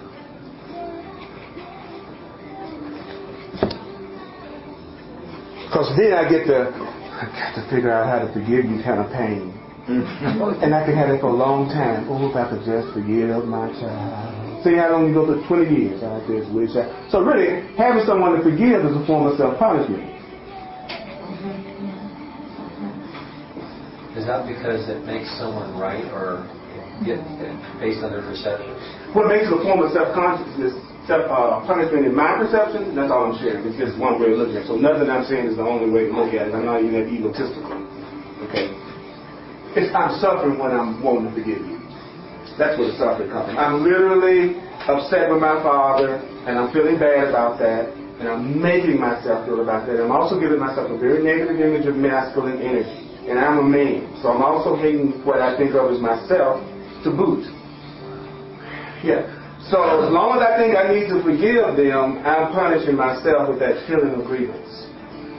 Because then I get to, I got to figure out how to forgive you kind of pain. And I can have it for a long time. Oh, if I could just forgive my child. See how long you go for twenty years. I just wish I. So really, having someone to forgive is a form of self-punishment. Is that because it makes someone right or get based on their perception? What makes it a form of self-consciousness, self-punishment in my perception, that's all I'm sharing. It's just one way of looking at it. So nothing I'm saying is the only way to look at it. I'm not even that egotistical. Okay? It's I'm suffering when I'm wanting to forgive you. That's where the suffering comes from. I'm literally upset with my father, and I'm feeling bad about that, and I'm making myself feel about that. I'm also giving myself a very negative image of masculine energy. And I'm a man. So I'm also hating what I think of as myself to boot. Yeah. So as long as I think I need to forgive them, I'm punishing myself with that feeling of grievance.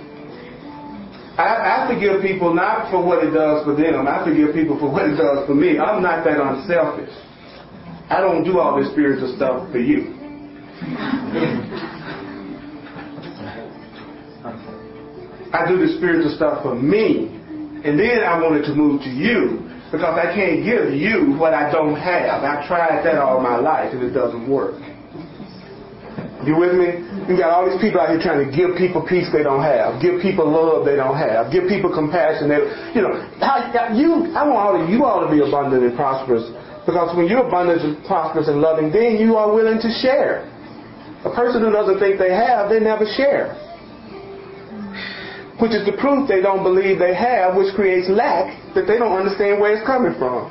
I, I forgive people not for what it does for them. I forgive people for what it does for me. I'm not that unselfish. I don't do all this spiritual stuff for you. I do the spiritual stuff for me. And then I wanted to move to you because I can't give you what I don't have. I've tried that all my life and it doesn't work. You with me? You got all these people out here trying to give people peace they don't have, give people love they don't have, give people compassion. They, you know, how, you. I want all of you all to be abundant and prosperous because when you're abundant and prosperous and loving, then you are willing to share. A person who doesn't think they have, they never share. Which is the proof they don't believe they have, which creates lack that they don't understand where it's coming from.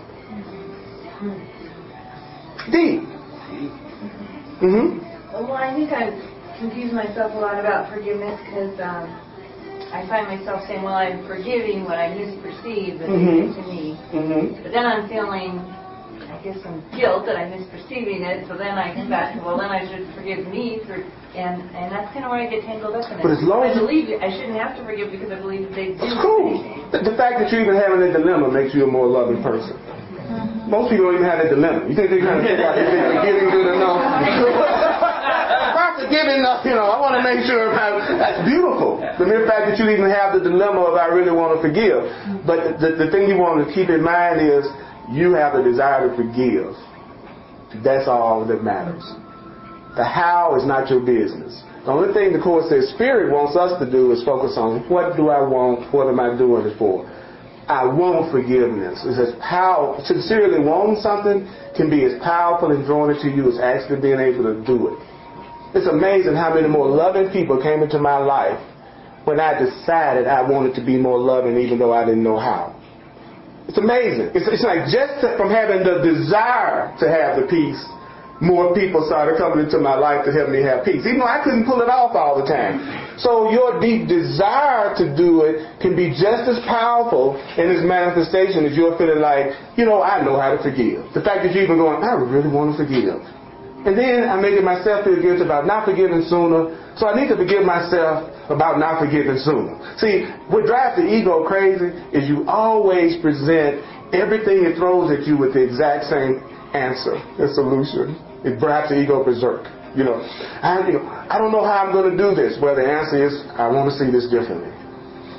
Deep. Mm-hmm. Well, I think I've confused myself a lot about forgiveness because um, I find myself saying, well, I'm forgiving what I misperceived that mm-hmm. they did to me. Mm-hmm. But then I'm feeling, I guess, some guilt that I'm misperceiving it. So then I come back to, well, then I should forgive me. For, and, and that's kind of where I get tangled up in it. But as long I as believe I shouldn't have to forgive because I believe that they do. That's cool. The, the fact that you're even having a dilemma makes you a more loving person. Mm-hmm. Most people don't even have that dilemma. You think they're trying to figure out if they're forgiving good enough? If I'm forgiving enough, you know, I want to make sure I'm, that's beautiful. The mere fact that you even have the dilemma of I really want to forgive. But the, the, the thing you want to keep in mind is you have the desire to forgive. That's all that matters. The how is not your business. The only thing the Course says Spirit wants us to do is focus on what do I want, what am I doing it for. I want forgiveness. It's as powerful. Sincerely wanting something can be as powerful in drawing it to you as actually being able to do it. It's amazing how many more loving people came into my life when I decided I wanted to be more loving even though I didn't know how. It's amazing. It's, it's like just from having the desire to have the peace, more people started coming into my life to help me have peace. Even though I couldn't pull it off all the time. So your deep desire to do it can be just as powerful in its manifestation as you're feeling like, you know, I know how to forgive. The fact that you're even going, I really want to forgive. And then I'm making myself feel guilty about not forgiving sooner. So I need to forgive myself about not forgiving sooner. See, what drives the ego crazy is you always present everything it throws at you with the exact same answer and solution. It drives the ego berserk. You know, I, you know, I don't know how I'm going to do this. Well, the answer is, I want to see this differently.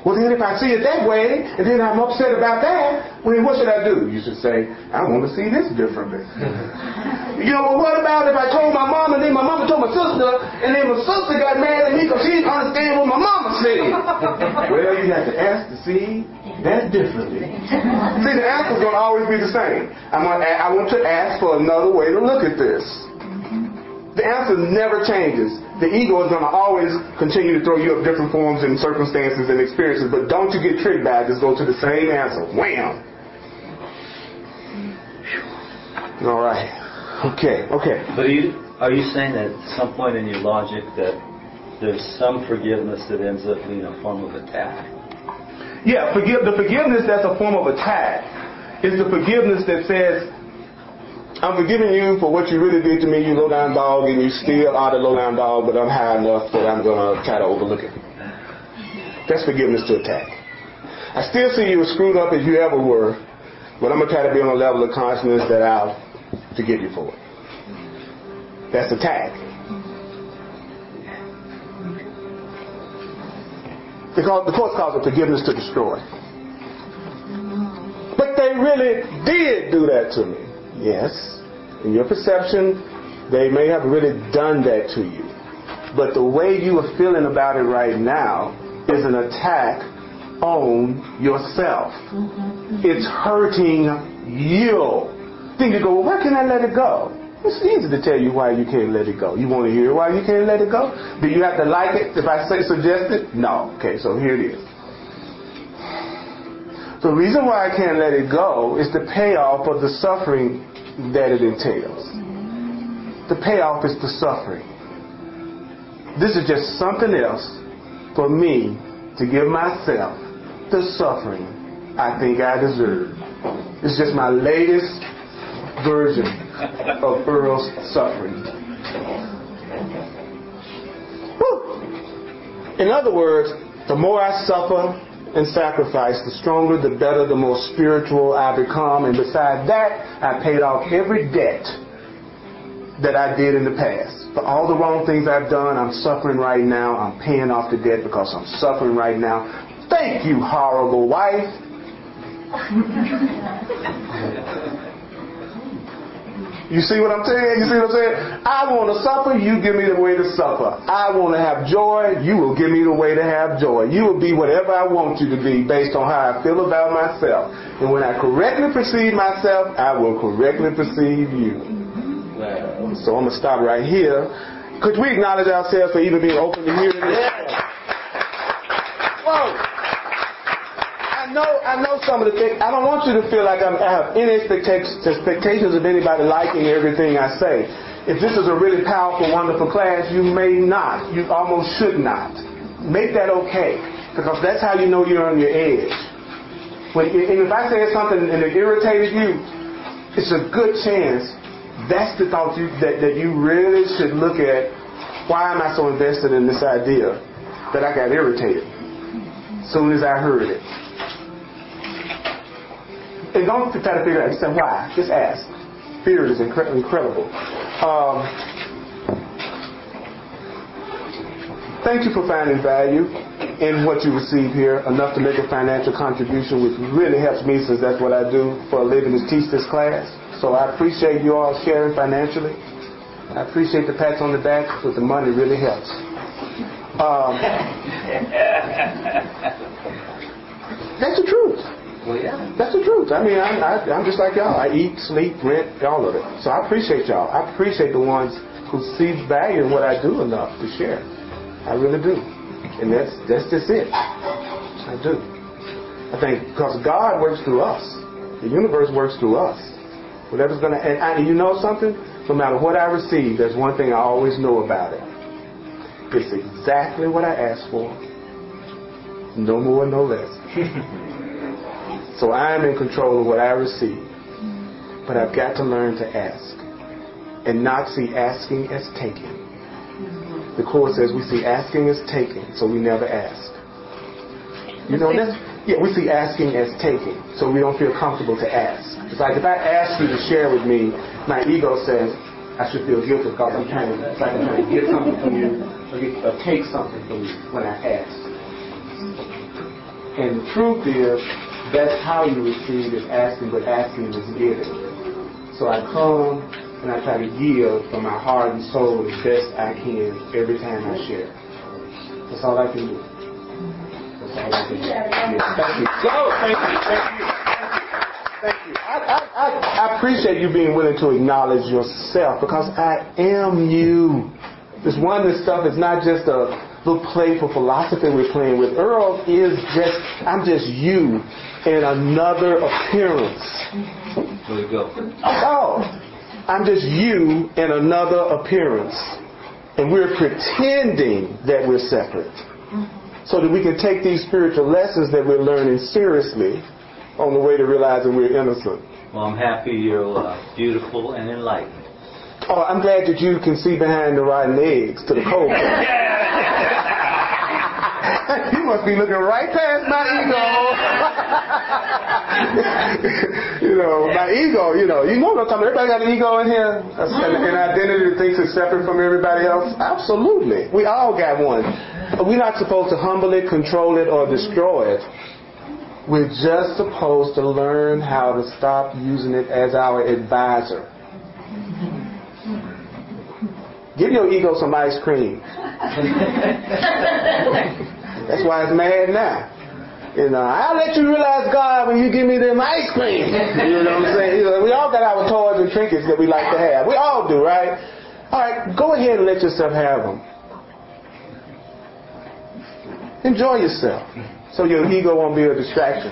Well, then if I see it that way, and then I'm upset about that, well, then what should I do? You should say, I want to see this differently. You know, well, what about if I told my mom, and then my mama told my sister, and then my sister got mad at me because she didn't understand what my mama said? Well, you have to ask to see that differently. See, the answer's going to always be the same. I'm gonna, I want to ask for another way to look at this. The answer never changes. The ego is going to always continue to throw you up different forms and circumstances and experiences, but don't you get tricked by it. Just go to the same answer. Wham! All right. Okay, okay. But are you, are you saying that at some point in your logic that there's some forgiveness that ends up being a form of attack? Yeah, forgive, the forgiveness that's a form of attack is the forgiveness that says, I'm forgiving you for what you really did to me, you low down dog, and you still are the low down dog, but I'm high enough that I'm going to try to overlook it. That's forgiveness to attack. I still see you as screwed up as you ever were, but I'm going to try to be on a level of consciousness that I'll forgive you for it. That's attack. The course calls it forgiveness to destroy. But they really did do that to me. Yes, in your perception, they may have really done that to you. But the way you are feeling about it right now is an attack on yourself. Mm-hmm. It's hurting you. Then you go, well, why can't I let it go? It's easy to tell you why you can't let it go. You want to hear why you can't let it go? Do you have to like it if I say suggest it? No. Okay, so here it is. The reason why I can't let it go is the payoff of the suffering that it entails. The payoff is the suffering. This is just something else for me to give myself the suffering I think I deserve. It's just my latest version of Earl's suffering. Woo. In other words, the more I suffer and sacrifice, the stronger, the better, the more spiritual I become. And besides that, I paid off every debt that I did in the past. For all the wrong things I've done, I'm suffering right now. I'm paying off the debt because I'm suffering right now. Thank you, horrible wife. You see what I'm saying? You see what I'm saying? I want to suffer, you give me the way to suffer. I want to have joy, you will give me the way to have joy. You will be whatever I want you to be based on how I feel about myself. And when I correctly perceive myself, I will correctly perceive you. So I'm going to stop right here. Could we acknowledge ourselves for even being open to hearing this? Whoa! I know, I know some of the things. I don't want you to feel like I'm, I have any expectations, expectations of anybody liking everything I say. If this is a really powerful, wonderful class, you may not. You almost should not. Make that okay, because that's how you know you're on your edge. When, and if I said something and it irritated you, it's a good chance that's the thought you, that, that you really should look at. Why am I so invested in this idea that I got irritated as soon as I heard it? And don't try to figure out, just say why. Just ask. Fear is incre- incredible. Um, thank you for finding value in what you receive here, enough to make a financial contribution, which really helps me, since that's what I do for a living, is teach this class. So I appreciate you all sharing financially. I appreciate the pats on the back, but the money really helps. Um, that's the truth. Well, yeah. That's the truth. I mean, I, I, I'm just like y'all. I eat, sleep, rent, all of it. So I appreciate y'all. I appreciate the ones who see value in what I do enough to share. I really do. And that's that's just it. I do. I think because God works through us. The universe works through us. Whatever's going to... And, and you know something? No matter what I receive, there's one thing I always know about it. It's exactly what I asked for. No more, no less. So I am in control of what I receive. But I've got to learn to ask. And not see asking as taking. The Course says we see asking as taking, so we never ask. You know that's... Yeah, we see asking as taking, so we don't feel comfortable to ask. It's like if I ask you to share with me, my ego says I should feel guilty because I'm trying to, it's like I'm trying to get something from you or, get, or take something from you when I ask. And the truth is, that's how you receive is asking, but asking is giving. So I come and I try to give from my heart and soul as best I can every time I share. That's all I can do. That's all I can do. Yeah, thank you. So, thank you. Thank you. Thank you. I, I, I, I appreciate you being willing to acknowledge yourself, because I am you. This oneness stuff is not just a little playful philosophy we're playing with. Earl is just, I'm just you in another appearance. There you go. Oh, I'm just you in another appearance. And we're pretending that we're separate, so that we can take these spiritual lessons that we're learning seriously on the way to realizing we're innocent. Well, I'm happy you're uh, beautiful and enlightened. Oh, I'm glad that you can see behind the rotten eggs to the cold. You must be looking right past my ego. You know, my ego, you know. You know what I'm talking about. Everybody got an ego in here? An, an identity that thinks it's separate from everybody else? Absolutely. We all got one. We're not supposed to humble it, control it, or destroy it. We're just supposed to learn how to stop using it as our advisor. Give your ego some ice cream. That's why it's mad now. You know, I'll let you realize God when you give me them ice cream. You know what I'm saying? You know, we all got our toys and trinkets that we like to have. We all do, right? All right, go ahead and let yourself have them. Enjoy yourself, so your ego won't be a distraction.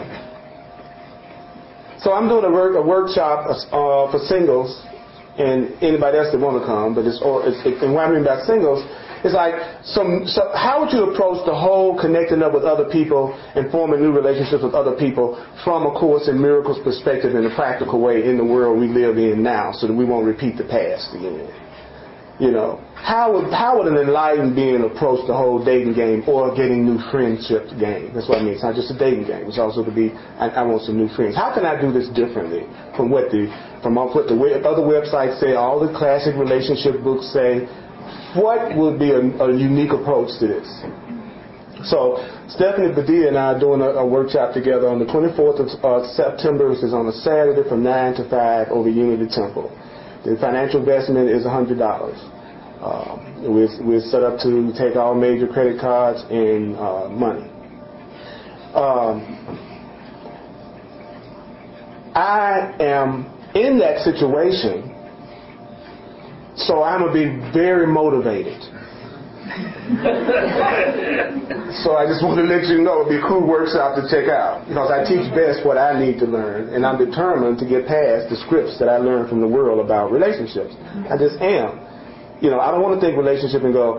So I'm doing a, work, a workshop uh, for singles, and anybody else that want to come, but it's, or, it's it, and what I mean by singles, it's like, some, so how would you approach the whole connecting up with other people and forming new relationships with other people from a Course in Miracles perspective in a practical way in the world we live in now, so that we won't repeat the past again? You know, how would how would an enlightened being approach the whole dating game or getting new friendship game? That's what I mean. It's not just a dating game. It's also to be, I, I want some new friends. How can I do this differently from what the from what the other websites say, all the classic relationship books say? What would be a, a unique approach to this? So Stephanie Badia and I are doing a, a workshop together on the twenty-fourth of uh, September, which is on a Saturday from nine to five over Unity Temple. The financial investment is one hundred dollars. Um, we're, we're set up to take all major credit cards and uh, money. Um, I am in that situation, so I'm going to be very motivated. So I just want to let you know it'd be a cool workshop to check out, because I teach best what I need to learn, and I'm determined to get past the scripts that I learned from the world about relationships. I just am. You know, I don't want to think relationship and go,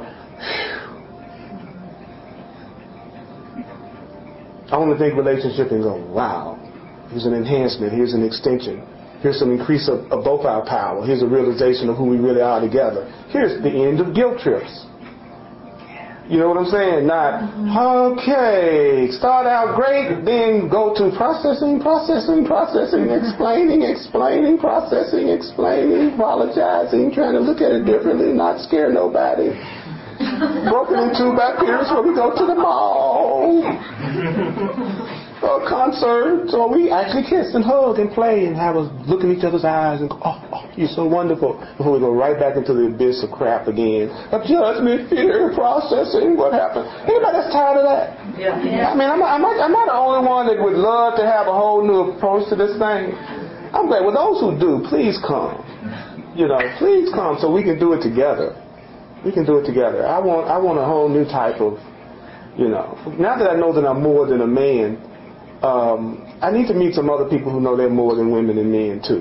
I want to think relationship and go, wow, here's an enhancement, here's an extension, here's some increase of, of both our power, here's a realization of who we really are together. Here's the end of guilt trips. You know what I'm saying? Not, okay, start out great, then go to processing, processing, processing, explaining, explaining, processing, explaining, apologizing, trying to look at it differently, not scare nobody. Broken in two by peers where we go to the mall. Or a concert, or we actually kiss and hug and play and have us look in each other's eyes and go, oh, oh, you're so wonderful, before we go right back into the abyss of crap again. Of judgment, fear, processing, what happened? Anybody that's tired of that? Yeah. yeah. I mean, I'm, I'm, I'm not the only one that would love to have a whole new approach to this thing. I'm glad. Well, those who do, please come. You know, please come so we can do it together. We can do it together. I want, I want a whole new type of, you know, now that I know that I'm more than a man, Um, I need to meet some other people who know they're more than women and men too.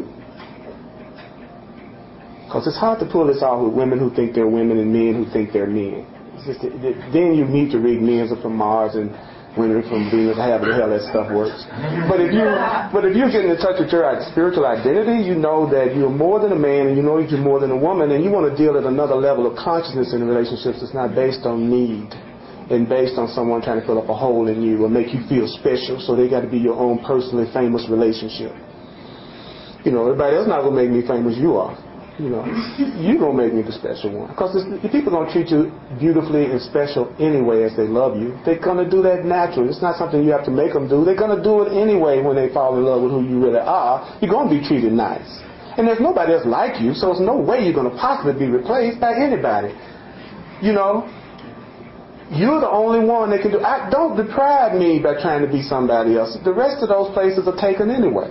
Because it's hard to pull this off with women who think they're women and men who think they're men. It's just, it, it, then you need to read men are from Mars and women are from Venus, however the hell that stuff works. But if you, but if you're getting in touch with your spiritual identity, you know that you're more than a man and you know that you're more than a woman, and you want to deal at another level of consciousness in relationships that's not based on need and based on someone trying to fill up a hole in you or make you feel special, so they got to be your own personally famous relationship. You know, everybody else not going to make me famous, you are. You know, you're going to make me the special one. Because the people are going to treat you beautifully and special anyway as they love you. They're going to do that naturally. It's not something you have to make them do. They're going to do it anyway when they fall in love with who you really are. You're going to be treated nice. And there's nobody else like you, so there's no way you're going to possibly be replaced by anybody. You know, you're the only one that can do. I, don't deprive me by trying to be somebody else. The rest of those places are taken anyway.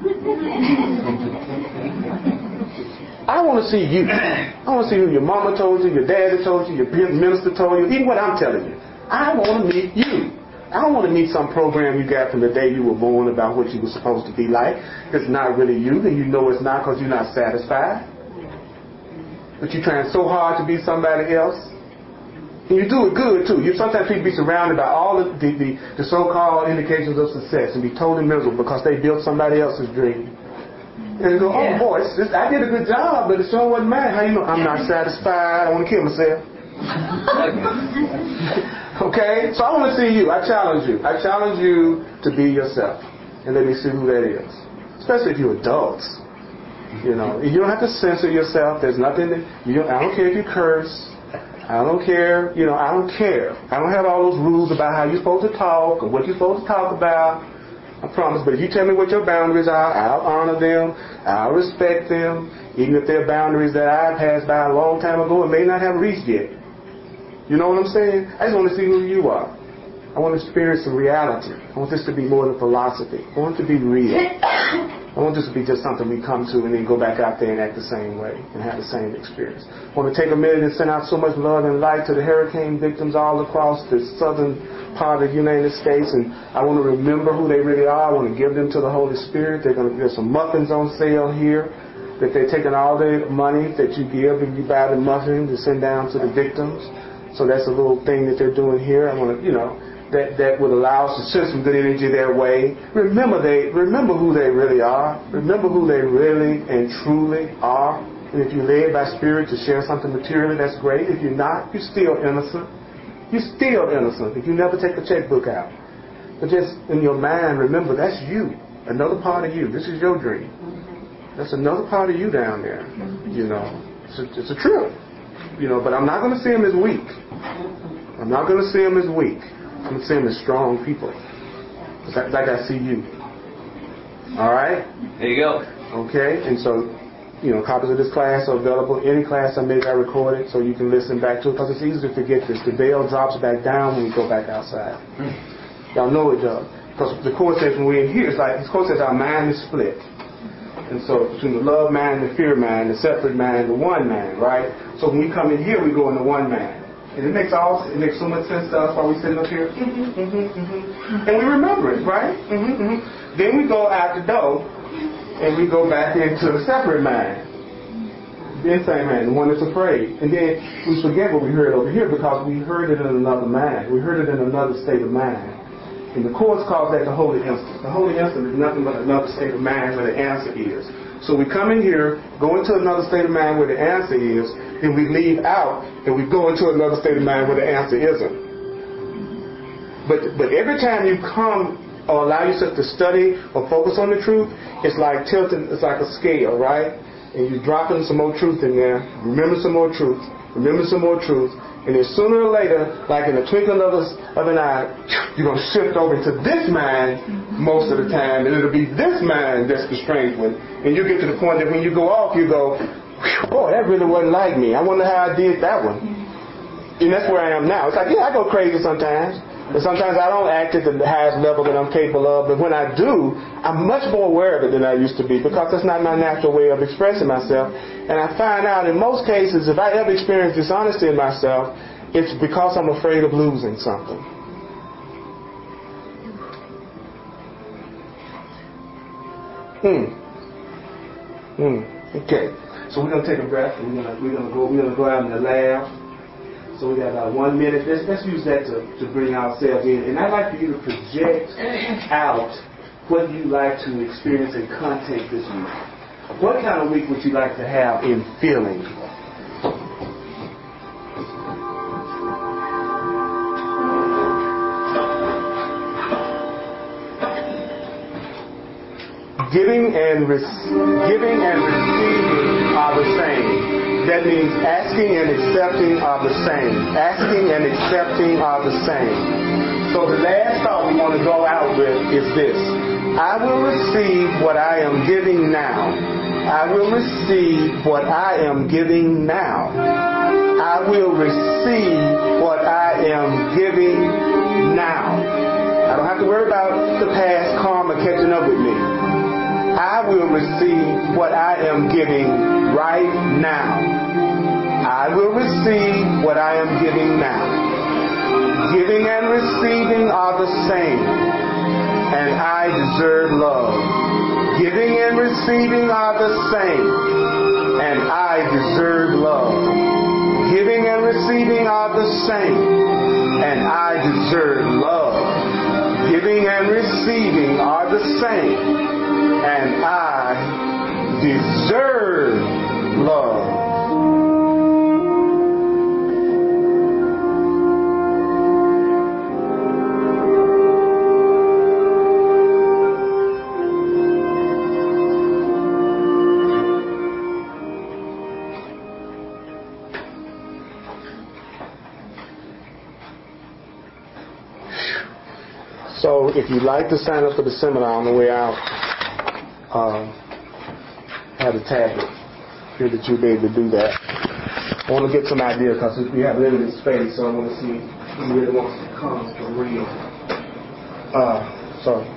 I want to see you. I want to see who your mama told you, your daddy told you, your minister told you, even what I'm telling you. I want to meet you. I don't want to meet some program you got from the day you were born about what you were supposed to be like. It's not really you, and you know it's not because you're not satisfied. But you're trying so hard to be somebody else. And you do it good, too. You sometimes people be surrounded by all the, the, the, the so-called indications of success and be totally miserable because they built somebody else's dream. And they go, oh, yeah. boy, it's, it's, I did a good job, but it sure wasn't mine. How you know? I'm not satisfied. I want to kill myself. Okay? So I want to see you. I challenge you. I challenge you to be yourself. And let me see who that is. Especially if you're adults. You know, you don't have to censor yourself. There's nothing that, you don't, I don't care if you curse. I don't care. You know, I don't care. I don't have all those rules about how you're supposed to talk or what you're supposed to talk about. I promise, but if you tell me what your boundaries are, I'll honor them, I'll respect them, even if they're boundaries that I passed by a long time ago and may not have reached yet. You know what I'm saying? I just want to see who you are. I want to experience some reality. I want this to be more than philosophy. I want it to be real. I want this to be just something we come to and then go back out there and act the same way and have the same experience. I want to take a minute and send out so much love and light to the hurricane victims all across the southern part of the United States, and I want to remember who they really are. I want to give them to the Holy Spirit. They're going to, there's some muffins on sale here, that they're taking all the money that you give and you buy the muffin to send down to the victims. So that's a little thing that they're doing here. I want to, you know, that, that would allow us to send some good energy their way. Remember they, remember who they really are. Remember who they really and truly are. And if you're led by Spirit to share something materially, that's great. If you're not, you're still innocent. You're still innocent if you never take the checkbook out. But just in your mind, remember, that's you. Another part of you. This is your dream. That's another part of you down there. You know, it's a, it's a trip. You know, but I'm not going to see them as weak. I'm not going to see them as weak. I'm going to see them as strong people. Like, like I see you. All right? There you go. Okay? And so, you know, copies of this class are available. Any class I make, I record it so you can listen back to it because it's easy to forget this. The veil drops back down when we go back outside. Y'all know it does. Because the course says when we're in here, it's like, this course says our mind is split. And so between the love mind, the fear mind, the separate mind, the one mind, right? So when we come in here, we go into one mind. And it makes all, it makes so much sense to us while we're sitting up here. Mm-hmm, mm-hmm, mm-hmm. And we remember it, right? Mm-hmm, mm-hmm. Then we go out the door. And we go back into the separate mind. The insane mind, the one that's afraid. And then we forget what we heard over here because we heard it in another mind. We heard it in another state of mind. And the Course calls that the holy instant. The holy instant is nothing but another state of mind where the answer is. So we come in here, go into another state of mind where the answer is, then we leave out and we go into another state of mind where the answer isn't. But but every time you come or allow yourself to study or focus on the truth, it's like tilting, it's like a scale, right? And you're dropping some more truth in there, remember some more truth, remember some more truth, and then sooner or later, like in a twinkling of, a, of an eye, you're going to shift over to this mind most of the time, and it'll be this mind that's the strange one. And you get to the point that when you go off, you go, boy, that really wasn't like me. I wonder how I did that one. And that's where I am now. It's like, yeah, I go crazy sometimes. And sometimes I don't act at the highest level that I'm capable of, but when I do, I'm much more aware of it than I used to be because that's not my natural way of expressing myself. And I find out in most cases, if I ever experience dishonesty in myself, it's because I'm afraid of losing something. Hmm. Hmm. Okay. So we're gonna take a breath and we're gonna we're gonna go we're gonna go out in the lab. So we got about one minute. Let's, let's use that to, to bring ourselves in. And I'd like for you to project out what you'd like to experience and content this week. What kind of week would you like to have in feeling? Getting and re- giving and receiving are the same. That means asking and accepting are the same. Asking and accepting are the same. So the last thought we want to go out with is this. I will receive what I am giving now. I will receive what I am giving now. I will receive what I am giving now. I don't have to worry about the past karma catching up with me. I will receive what I am giving right now. I will receive what I am giving now. Giving and receiving are the same, and I deserve love. Giving and receiving are the same, and I deserve love. Giving and receiving are the same, and I deserve love. Giving and receiving are the same, and I deserve love. So if you'd like to sign up for the seminar on the way out, uh, have a tablet here that you'll be able to do that. I want to get some idea because we have limited space, so I want to see who really wants to come for real. Uh, so,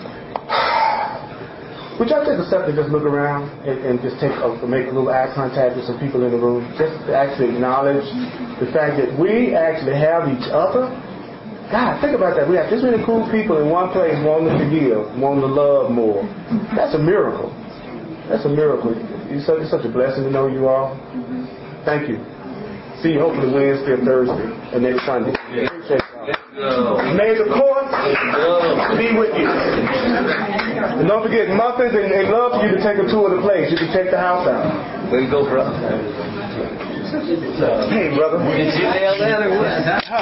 would y'all take a second to just look around and, and just take a, make a little eye contact with some people in the room, just to actually acknowledge the fact that we actually have each other. God, think about that. We have this many cool people in one place wanting to forgive, wanting to love more. That's a miracle. That's a miracle. It's such, it's such a blessing to know you all. Thank you. See you hopefully Wednesday or Thursday and next Sunday. May the court be with you. And don't forget, Muffins and they love for you to take a tour of the place. You can check the house out. Where you go, bro? Hey, brother. Did you nail that or what?